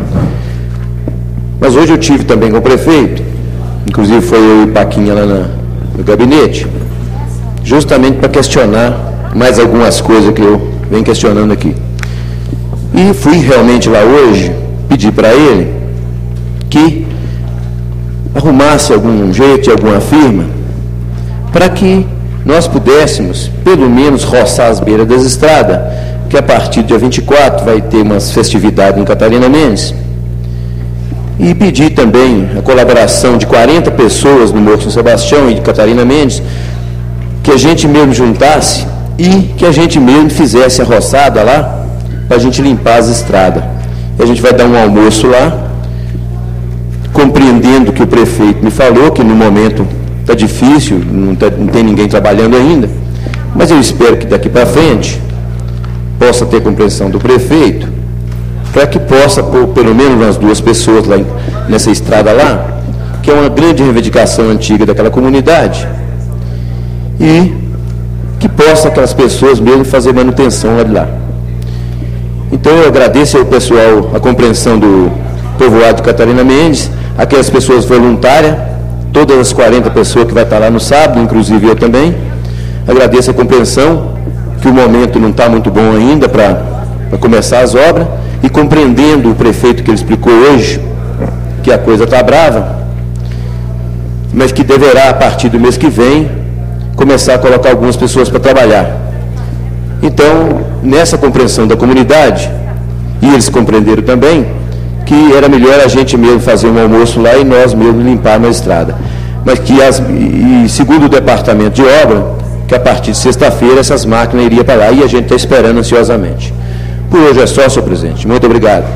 Speaker 18: Mas hoje eu tive também com o prefeito, inclusive foi eu e Paquinha lá no gabinete, justamente para questionar mais algumas coisas que eu venho questionando aqui. E fui realmente lá hoje pedir para ele que arrumasse algum jeito, alguma firma, para que nós pudéssemos, pelo menos, roçar as beiras das estradas, que a partir do dia 24 vai ter umas festividades em Catarina Mendes, e pedir também a colaboração de 40 pessoas no Morro São Sebastião e de Catarina Mendes, que a gente mesmo juntasse e que a gente mesmo fizesse a roçada lá, para a gente limpar as estradas. E a gente vai dar um almoço lá, compreendendo que o prefeito me falou que no momento está difícil, não tem ninguém trabalhando ainda, mas eu espero que daqui para frente possa ter compreensão do prefeito, para que possa pôr pelo menos umas 2 pessoas lá nessa estrada lá, que é uma grande reivindicação antiga daquela comunidade, e que possa aquelas pessoas mesmo fazer manutenção lá de lá. Então eu agradeço ao pessoal a compreensão do povoado de Catarina Mendes, aquelas pessoas voluntárias, todas as 40 pessoas que vai estar lá no sábado, inclusive eu também. Agradeço a compreensão, que o momento não está muito bom ainda para começar as obras, e compreendendo o prefeito que ele explicou hoje, que a coisa está brava, mas que deverá, a partir do mês que vem, começar a colocar algumas pessoas para trabalhar. Então, nessa compreensão da comunidade, e eles compreenderam também, que era melhor a gente mesmo fazer um almoço lá e nós mesmos limpar a estrada. Mas que, segundo o Departamento de Obra, que a partir de sexta-feira essas máquinas iriam para lá e a gente está esperando ansiosamente. Por hoje é só, senhor presidente. Muito obrigado.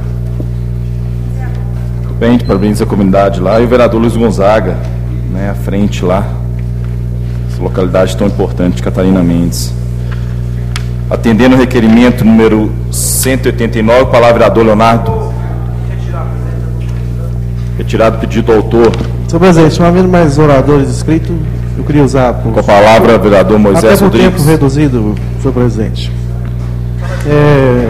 Speaker 1: Muito bem, parabéns à comunidade lá. E o vereador Luiz Gonzaga, né, à frente lá, essa localidade tão importante de Catarina Mendes. Atendendo o requerimento número 189, palavra vereador Leonardo. Retirado o pedido do autor.
Speaker 3: Senhor presidente, não havendo mais oradores inscritos, eu queria usar...
Speaker 1: Com a palavra, vereador Moisés
Speaker 3: Rodrigues. Até por tempo reduzido, senhor presidente. É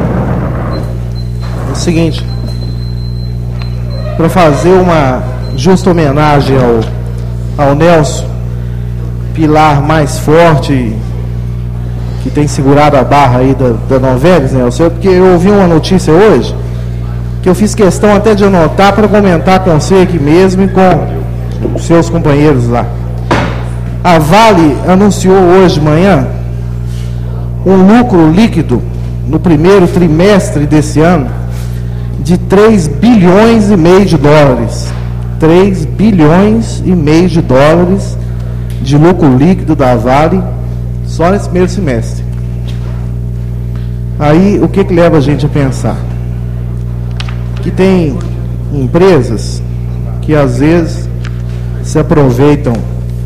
Speaker 3: o seguinte, para fazer uma justa homenagem ao Nelson, pilar mais forte que tem segurado a barra aí da Novelis, Nelson, porque eu ouvi uma notícia hoje que eu fiz questão até de anotar para comentar com você aqui mesmo e com os seus companheiros lá. A Vale anunciou hoje de manhã um lucro líquido no primeiro trimestre desse ano de 3 bilhões e meio de dólares. 3 bilhões e meio de dólares de lucro líquido da Vale só nesse primeiro semestre. Aí o que leva a gente a pensar? Que tem empresas que às vezes se aproveitam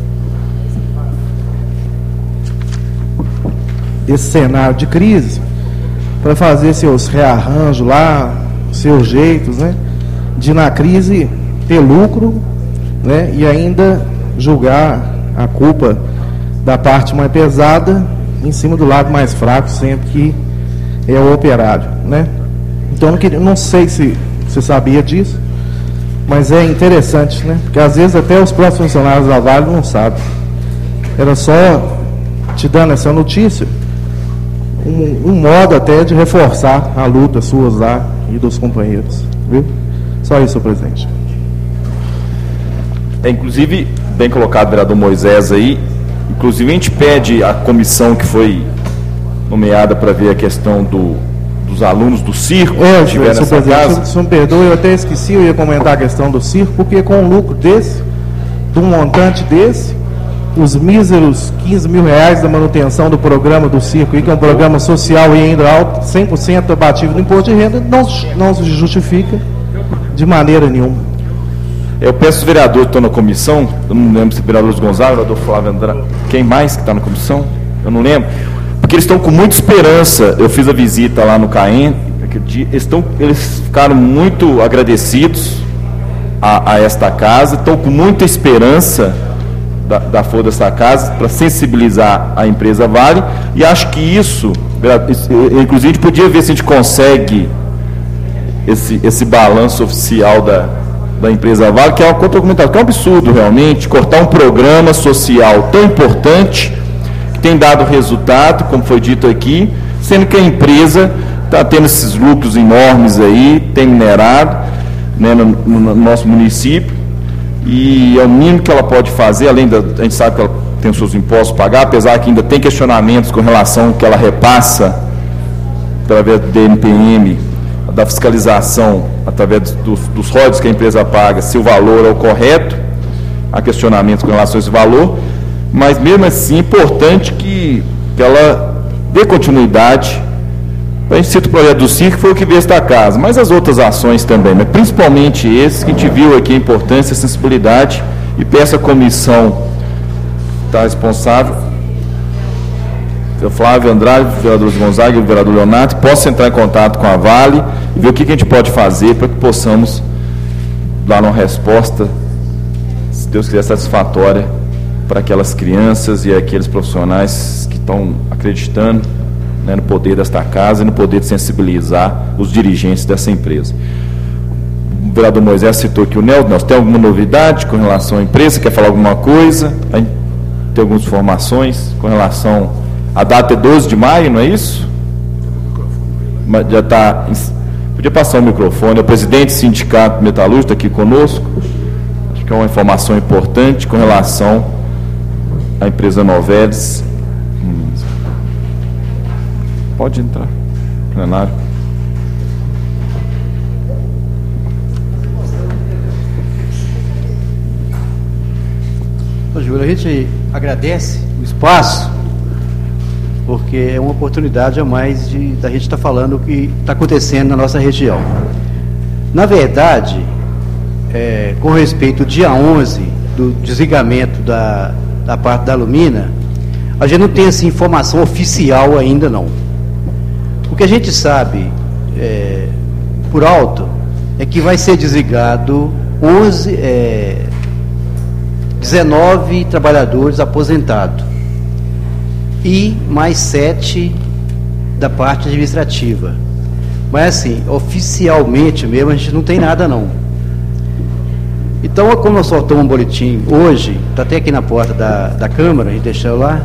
Speaker 3: desse cenário de crise para fazer seus rearranjos lá, seus jeitos, né, de na crise ter lucro, né, e ainda julgar a culpa da parte mais pesada em cima do lado mais fraco, sempre que é o operário, né? Então não sei se você sabia disso, mas é interessante, né? Porque às vezes até os próprios funcionários da Vale não sabem. Era só te dando essa notícia, um modo até de reforçar a luta suas lá e dos companheiros, viu? Só isso, senhor presidente.
Speaker 1: Inclusive, bem colocado, vereador Moisés aí, inclusive a gente pede a comissão que foi nomeada para ver a questão dos alunos do circo que estiver nessa casa.
Speaker 3: Se me perdoe, eu até esqueci, eu ia comentar a questão do circo, porque com um lucro desse, de um montante desse, os míseros 15 mil reais da manutenção do programa do circo, que é um programa social e ainda alto, 100% abativo do imposto de renda, não se justifica de maneira nenhuma.
Speaker 1: Eu peço os vereadores que estão na comissão, eu não lembro se o vereador Gonzalo, o vereador Flávio Andrade, quem mais que está na comissão? Eu não lembro. Porque eles estão com muita esperança. Eu fiz a visita lá no CAEM, aquele dia, eles ficaram muito agradecidos a esta casa, estão com muita esperança da força dessa casa para sensibilizar a empresa Vale, e acho que isso, inclusive a gente podia ver se a gente consegue esse balanço oficial da empresa Vale, que é uma contra-argumentação, que é um absurdo realmente, cortar um programa social tão importante, que tem dado resultado, como foi dito aqui, sendo que a empresa está tendo esses lucros enormes aí, tem minerado, né, no nosso município, e é o mínimo que ela pode fazer, além a gente sabe que ela tem os seus impostos a pagar, apesar que ainda tem questionamentos com relação ao que ela repassa através do DNPM, da fiscalização, através dos royalties que a empresa paga, se o valor é o correto, há questionamentos com relação a esse valor, mas mesmo assim é importante que ela dê continuidade. A gente cita o projeto do circo, foi o que veio esta casa, mas as outras ações também, mas principalmente esse que a gente viu aqui a importância, a sensibilidade, e peço à comissão está responsável, o Flávio Andrade, o vereador Gonzaga e o vereador Leonardo, possa entrar em contato com a Vale e ver o que a gente pode fazer para que possamos dar uma resposta, se Deus quiser, satisfatória para aquelas crianças e aqueles profissionais que estão acreditando, né, no poder desta casa e no poder de sensibilizar os dirigentes dessa empresa. O vereador Moisés citou aqui o Nelson, tem alguma novidade com relação à empresa? Quer falar alguma coisa? Tem algumas informações com relação... A data é 12 de maio, não é isso? Mas já está... Podia passar o microfone. O presidente do Sindicato Metalúrgico aqui conosco. Acho que é uma informação importante com relação à empresa Novelis. Pode entrar, plenário.
Speaker 4: Júlio, a gente agradece o espaço, porque é uma oportunidade a mais da gente estar falando o que está acontecendo na nossa região. Na verdade, com respeito ao dia 11 do desligamento da parte da Alumina, a gente não tem essa informação oficial ainda não. O que a gente sabe, por alto, é que vai ser desligado 19 trabalhadores aposentados e mais 7 da parte administrativa. Mas assim, oficialmente mesmo, a gente não tem nada não. Então, como nós soltamos um boletim hoje, está até aqui na porta da Câmara, a gente deixou lá,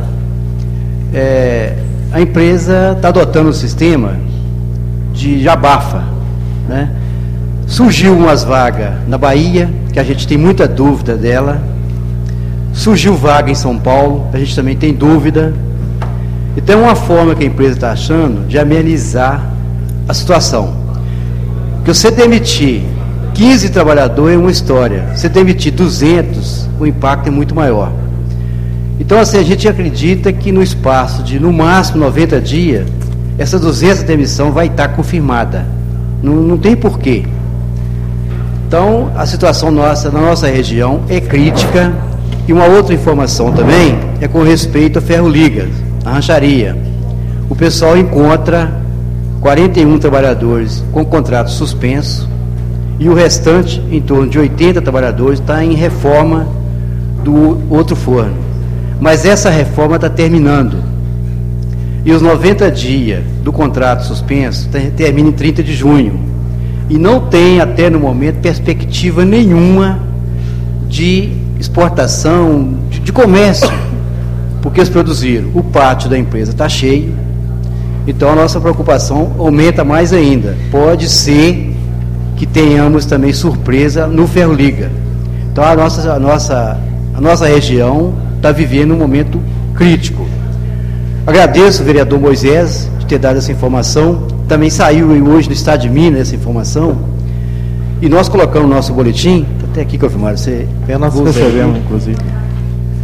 Speaker 4: a empresa está adotando um sistema de abafa, né? Surgiu umas vagas na Bahia, que a gente tem muita dúvida dela. Surgiu vaga em São Paulo, a gente também tem dúvida. Então, uma forma que a empresa está achando de amenizar a situação. Porque você demitir 15 trabalhadores é uma história. Você demitir 200, o impacto é muito maior. Então, assim, a gente acredita que no espaço de, no máximo, 90 dias, essa 200 demissão vai estar confirmada. Não tem porquê. Então, a situação nossa, na nossa região, é crítica. E uma outra informação também é com respeito a Ferroligas, a rancharia. O pessoal encontra 41 trabalhadores com contrato suspenso e o restante, em torno de 80 trabalhadores, está em reforma do outro forno. Mas essa reforma está terminando. E os 90 dias do contrato suspenso termina em 30 de junho. E não tem, até no momento, perspectiva nenhuma de exportação, de comércio, porque eles produziram. O pátio da empresa está cheio, então a nossa preocupação aumenta mais ainda. Pode ser que tenhamos também surpresa no Ferroliga. Então a nossa região está vivendo um momento crítico. Agradeço ao vereador Moisés de ter dado essa informação. Também saiu hoje no Estado de Minas essa informação. E nós colocamos no nosso boletim, até aqui confirmaram, nós recebemos, inclusive.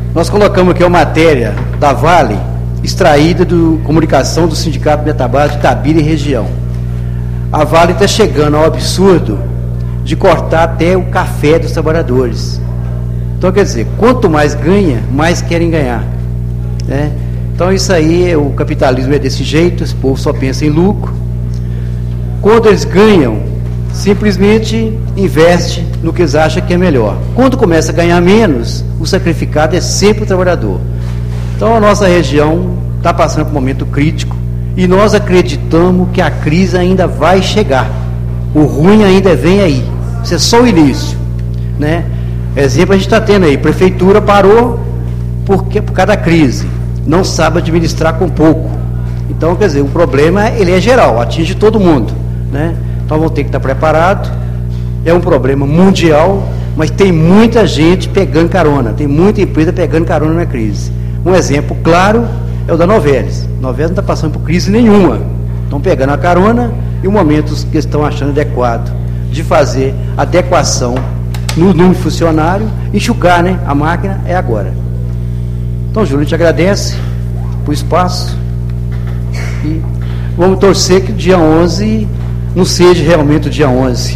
Speaker 4: Nós colocamos aqui uma matéria da Vale, extraída do comunicação do Sindicato Metabase de Itabira e região. A Vale está chegando ao absurdo de cortar até o café dos trabalhadores. Então, quer dizer, quanto mais ganha, mais querem ganhar, né? Então, isso aí, o capitalismo é desse jeito, esse povo só pensa em lucro. Quando eles ganham, simplesmente investe no que eles acham que é melhor. Quando começa a ganhar menos, o sacrificado é sempre o trabalhador. Então, a nossa região está passando por um momento crítico e nós acreditamos que a crise ainda vai chegar. O ruim ainda vem aí. Isso é só o início, né? Exemplo a gente está tendo aí, prefeitura parou por causa da crise, não sabe administrar com pouco. Então, quer dizer, o problema ele é geral, atinge todo mundo, né? Então vamos ter que estar preparado. É um problema mundial, mas tem muita gente pegando carona, tem muita empresa pegando carona na crise. Um exemplo claro é o da Novelis. Novelis não está passando por crise nenhuma, estão pegando a carona e o momento que estão achando adequado de fazer adequação no número de funcionário, enxugar, né? A máquina é agora. Então, Júlio, a gente agradece por espaço e vamos torcer que o dia 11 não seja realmente o dia 11.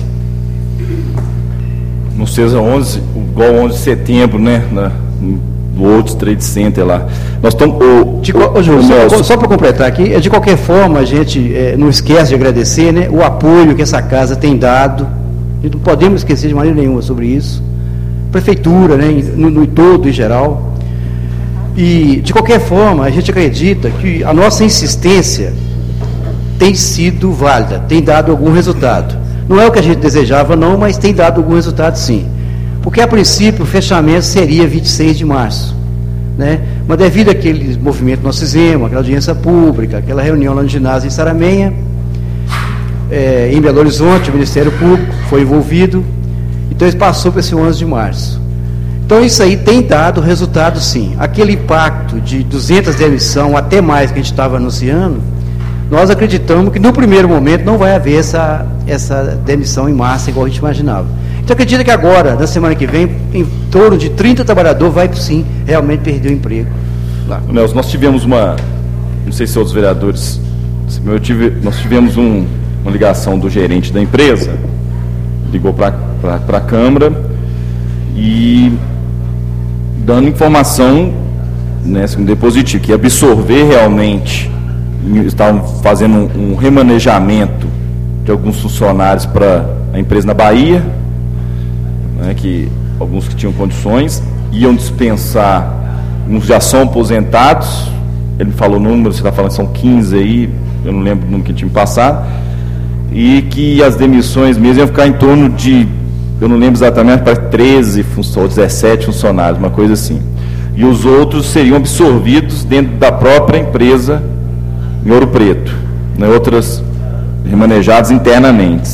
Speaker 1: Não seja 11, igual 11 de setembro, né? Do World Trade Center lá. Nós estamos...
Speaker 4: Júlio, só para completar aqui, de qualquer forma, a gente não esquece de agradecer, né, o apoio que essa casa tem dado. A gente não podemos esquecer de maneira nenhuma sobre isso. Prefeitura, né, no todo, em geral. E, de qualquer forma, a gente acredita que a nossa insistência tem sido válida, tem dado algum resultado. Não é o que a gente desejava, não, mas tem dado algum resultado, sim. Porque, a princípio, o fechamento seria 26 de março. Né? Mas, devido àquele movimento que nós fizemos, aquela audiência pública, aquela reunião lá no ginásio em Saramenha, em Belo Horizonte, o Ministério Público foi envolvido, então ele passou para esse 11 de março. Então isso aí tem dado resultado, sim. Aquele impacto de 200 demissões, até mais que a gente estava anunciando, nós acreditamos que no primeiro momento não vai haver essa demissão em massa igual a gente imaginava. Então acredita que agora, na semana que vem, em torno de 30 trabalhadores vai sim realmente perder o emprego lá.
Speaker 1: Nelson, nós tivemos não sei se outros vereadores, nós tivemos uma ligação do gerente da empresa, ligou para a Câmara e dando informação, né, segundo positivo, que absorver realmente, estavam fazendo um remanejamento de alguns funcionários para a empresa na Bahia, né, que alguns que tinham condições, iam dispensar, uns já são aposentados, ele me falou o número, você está falando que são 15 aí, eu não lembro o número que tinha me passado, e que as demissões mesmo iam ficar em torno de, eu não lembro exatamente, para 13 ou 17 funcionários, uma coisa assim. E os outros seriam absorvidos dentro da própria empresa em Ouro Preto, né, outras remanejadas internamente.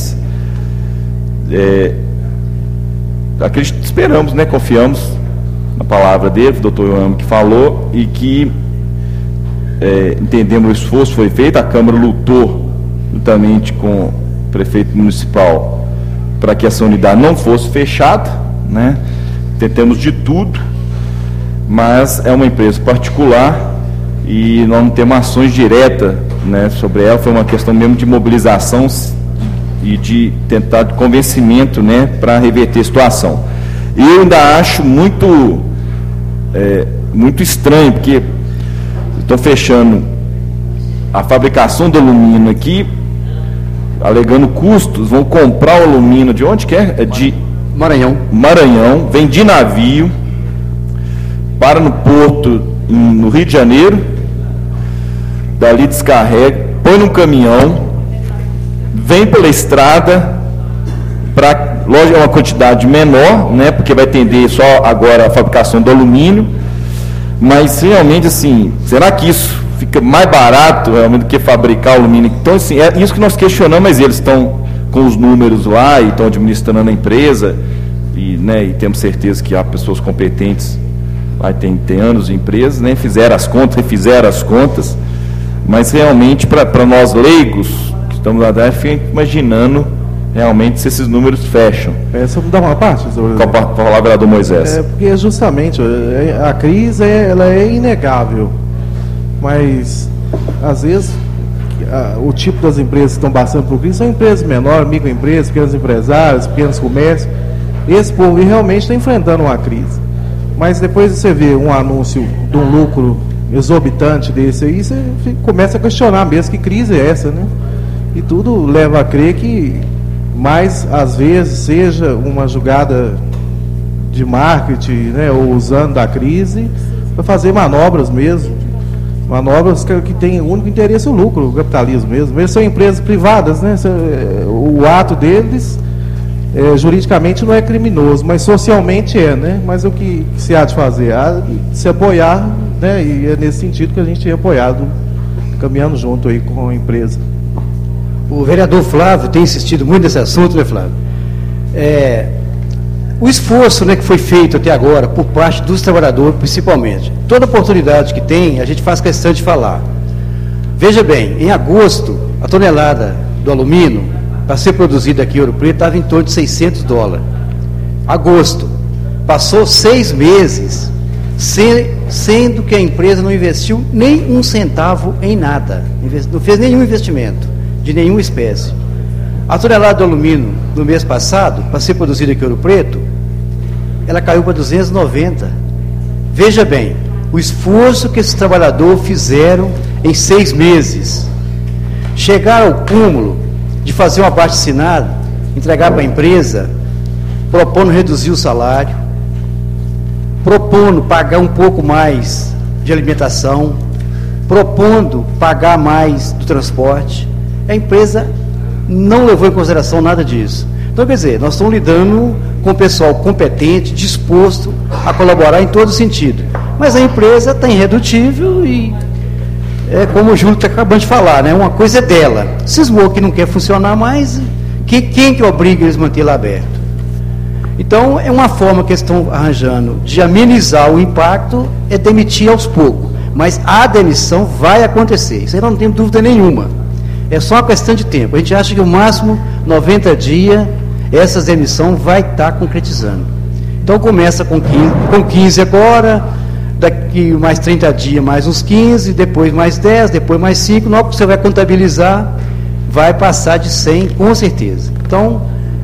Speaker 1: Esperamos, né, confiamos na palavra dele, o doutor Ioamo que falou, e que entendemos o esforço que foi feito, a Câmara lutou juntamente com o prefeito municipal para que essa unidade não fosse fechada, né? Tentamos de tudo, mas é uma empresa particular e nós não temos ações diretas, né, sobre ela. Foi uma questão mesmo de mobilização e de tentar de convencimento, né, para reverter a situação. E eu ainda acho muito estranho, porque estão fechando a fabricação do alumínio aqui, alegando custos, vão comprar o alumínio de onde que é? É de Maranhão, vem de navio, para no porto no Rio de Janeiro, dali descarrega, põe num caminhão, vem pela estrada, lógico, é uma quantidade menor, né, porque vai atender só agora a fabricação do alumínio, mas realmente assim, será que isso fica mais barato realmente do que fabricar alumínio? Então, assim, é isso que nós questionamos, mas eles estão com os números lá e estão administrando a empresa, e temos certeza que há pessoas competentes lá, tem anos de empresa, né, fizeram as contas, refizeram as contas, mas realmente para nós leigos que estamos lá, fica imaginando realmente se esses números fecham.
Speaker 3: Só me dá uma parte,
Speaker 1: Para falar, vereador Moisés.
Speaker 3: Porque justamente a crise ela é inegável, mas às vezes o tipo das empresas que estão passando por crise são empresas menores, microempresas, pequenos empresários, pequenos comércios. Esse povo realmente está enfrentando uma crise. Mas depois você vê um anúncio de um lucro exorbitante desse aí, você começa a questionar mesmo que crise é essa, né? E tudo leva a crer que mais às vezes seja uma jogada de marketing, né, ou usando da crise para fazer manobras mesmo, manobras que têm o único interesse o lucro, o capitalismo mesmo. Eles são empresas privadas, né? O ato deles juridicamente não é criminoso, mas socialmente é, né? Mas o que se há de fazer? Há de se apoiar, né? E é nesse sentido que a gente tem apoiado, caminhando junto aí com a empresa.
Speaker 4: O vereador Flávio tem insistido muito nesse assunto, né, Flávio? O esforço, né, que foi feito até agora por parte dos trabalhadores, principalmente. Toda oportunidade que tem, a gente faz questão de falar. Veja bem, em agosto, a tonelada do alumínio, para ser produzida aqui em Ouro Preto, estava em torno de $600. Agosto. Passou 6 meses, sendo que a empresa não investiu nem um centavo em nada. Não fez nenhum investimento de nenhuma espécie. A tonelada de alumínio no mês passado, para ser produzida aqui em Ouro Preto, ela caiu para 290. Veja bem, o esforço que esses trabalhadores fizeram em 6 meses. Chegaram ao cúmulo de fazer um abaixo-assinado, entregar para a empresa, propondo reduzir o salário, propondo pagar um pouco mais de alimentação, propondo pagar mais do transporte. A empresa não levou em consideração nada disso. Então, quer dizer, nós estamos lidando com pessoal competente, disposto a colaborar em todo sentido. Mas a empresa está irredutível e, como o Júlio está acabando de falar, né, uma coisa é dela. Cismou que não quer funcionar mais, quem que obriga eles a manter lá aberto? Então, é uma forma que eles estão arranjando de amenizar o impacto, é demitir aos poucos. Mas a demissão vai acontecer, isso aí não tem dúvida nenhuma. É só uma questão de tempo. A gente acha que o máximo 90 dias, essa demissão vai estar concretizando. Então começa com 15 agora, daqui mais 30 dias mais uns 15, depois mais 10, depois mais 5, na hora que você vai contabilizar, vai passar de 100 com certeza. Então,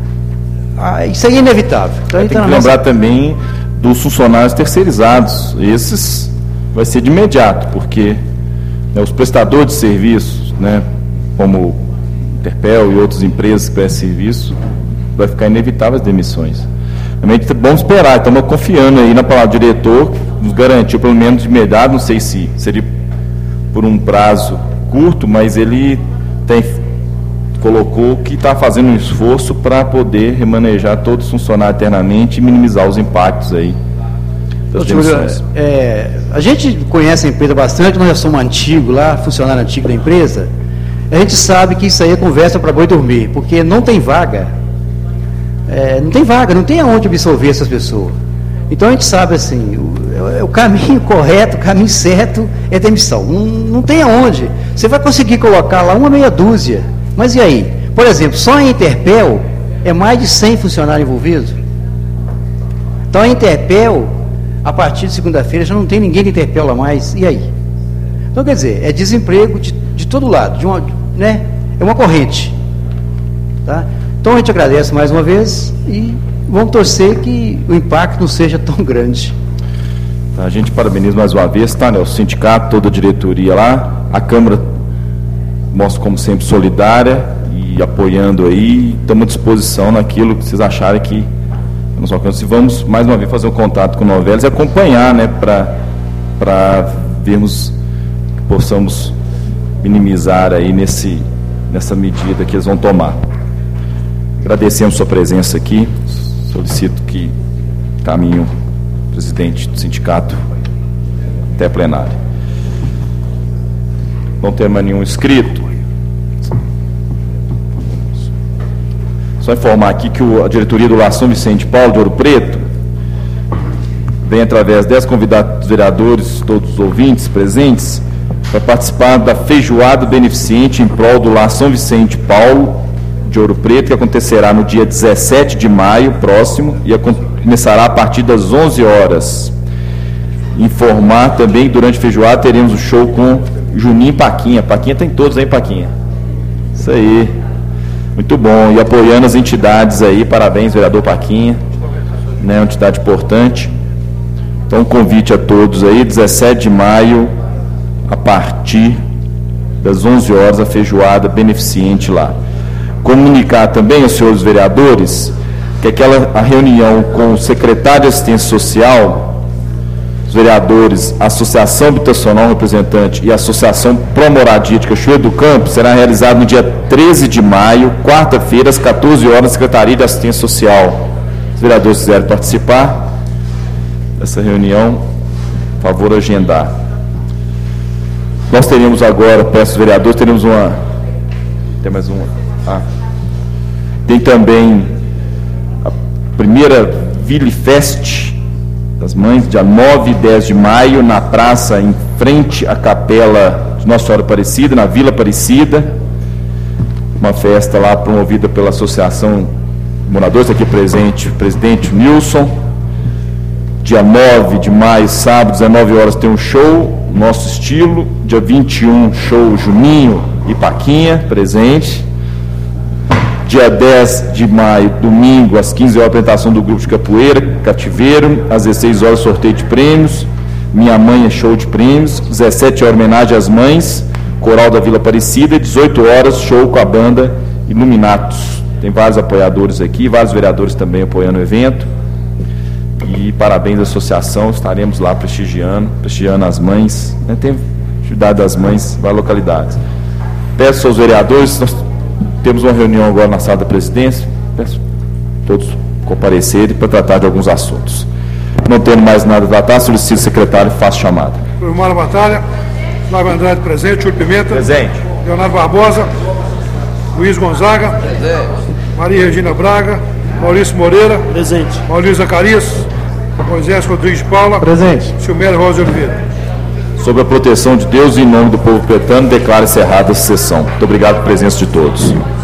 Speaker 4: isso aí é inevitável. Então,
Speaker 1: tem que lembrar também dos funcionários terceirizados. Esses vai ser de imediato, porque os prestadores de serviços, né, como Interpel e outras empresas que prestam serviço, vai ficar inevitável as demissões. Realmente vamos esperar, estamos confiando aí na palavra do diretor, nos garantiu pelo menos de imediato, não sei se seria por um prazo curto, mas ele colocou que está fazendo um esforço para poder remanejar todos os funcionários eternamente e minimizar os impactos aí das demissões.
Speaker 4: A gente conhece a empresa bastante, nós já somos antigos lá, funcionário antigo da empresa. A gente sabe que isso aí é conversa para boi dormir, porque não tem vaga. Não tem aonde absorver essas pessoas. Então a gente sabe assim, o caminho correto, o caminho certo é demissão. Não tem aonde. Você vai conseguir colocar lá uma meia dúzia. Mas e aí? Por exemplo, só a Interpel é mais de 100 funcionários envolvidos. Então a Interpel, a partir de segunda-feira, já não tem ninguém de Interpel lá mais. E aí? Então quer dizer, é desemprego de todo lado, é uma corrente. Tá? Então a gente agradece mais uma vez e vamos torcer que o impacto não seja tão grande.
Speaker 1: A gente parabeniza mais uma vez, tá, né, o sindicato, toda a diretoria lá, a Câmara mostra como sempre solidária e apoiando aí, estamos à disposição naquilo que vocês acharem que nos alcança. E vamos mais uma vez fazer um contato com o Novelis e acompanhar, né, para vermos que possamos minimizar aí nessa medida que eles vão tomar. Agradecemos sua presença aqui, solicito que caminhe o presidente do sindicato até a plenária. Não tem mais nenhum inscrito. Só informar aqui que a diretoria do Lar São Vicente Paulo de Ouro Preto vem através de 10 convidados vereadores, todos os ouvintes presentes, para participar da feijoada beneficente em prol do Lar São Vicente Paulo de Ouro Preto, que acontecerá no dia 17 de maio próximo e começará a partir das 11 horas. Informar também que durante a feijoada teremos um show com Juninho e Paquinha. Paquinha tem todos aí, Paquinha. Isso aí. Muito bom. E apoiando as entidades aí, parabéns, vereador Paquinha. Né, uma entidade importante. Então, convite a todos aí, 17 de maio, a partir das 11 horas, a feijoada beneficente lá. Comunicar também aos senhores vereadores que a reunião com o secretário de Assistência Social, os vereadores, a Associação Habitacional Representante e a Associação Pro Moradia de Cachoeiro do Campo, será realizada no dia 13 de maio, quarta-feira, às 14 horas, na Secretaria de Assistência Social. Os vereadores quiserem participar dessa reunião, por favor, agendar. Nós teremos agora, peço aos vereadores, teremos uma... Tem mais uma? Tem também a primeira Ville Fest das Mães, dia 9 e 10 de maio, na praça, em frente à capela de Nossa Senhora Aparecida, na Vila Aparecida. Uma festa lá promovida pela Associação de Moradores, aqui presente o presidente Nilson. Dia 9 de maio, sábado, 19 horas, tem um show, nosso estilo. Dia 21, show Juninho e Paquinha, presente. Dia 10 de maio, domingo, às 15 horas, apresentação do grupo de capoeira, Cativeiro. Às 16 horas, sorteio de prêmios. Minha Mãe é show de prêmios. 17 horas, homenagem às mães, Coral da Vila Aparecida. 18 horas, show com a banda Iluminatos. Tem vários apoiadores aqui, vários vereadores também apoiando o evento. E parabéns à associação, estaremos lá prestigiando as mães, né? Tem atividade das mães, várias localidades. Peço aos vereadores, nós temos uma reunião agora na sala da presidência, peço todos comparecerem para tratar de alguns assuntos. Não tendo mais nada a tratar, solicito o secretário, faço chamada.
Speaker 2: Firmar a batalha, Flávio Andrade presente, Júlio Pimenta.
Speaker 1: Presente.
Speaker 2: Leonardo Barbosa, Luiz Gonzaga. Presente. Maria Regina Braga, Maurício Moreira. Presente. Maurício Zacarias. Moisés Rodrigues de Paula.
Speaker 3: Presente.
Speaker 2: Silmério Rosa de Oliveira.
Speaker 1: Sob a proteção de Deus e em nome do povo pretano, declaro encerrada a sessão. Muito obrigado pela presença de todos.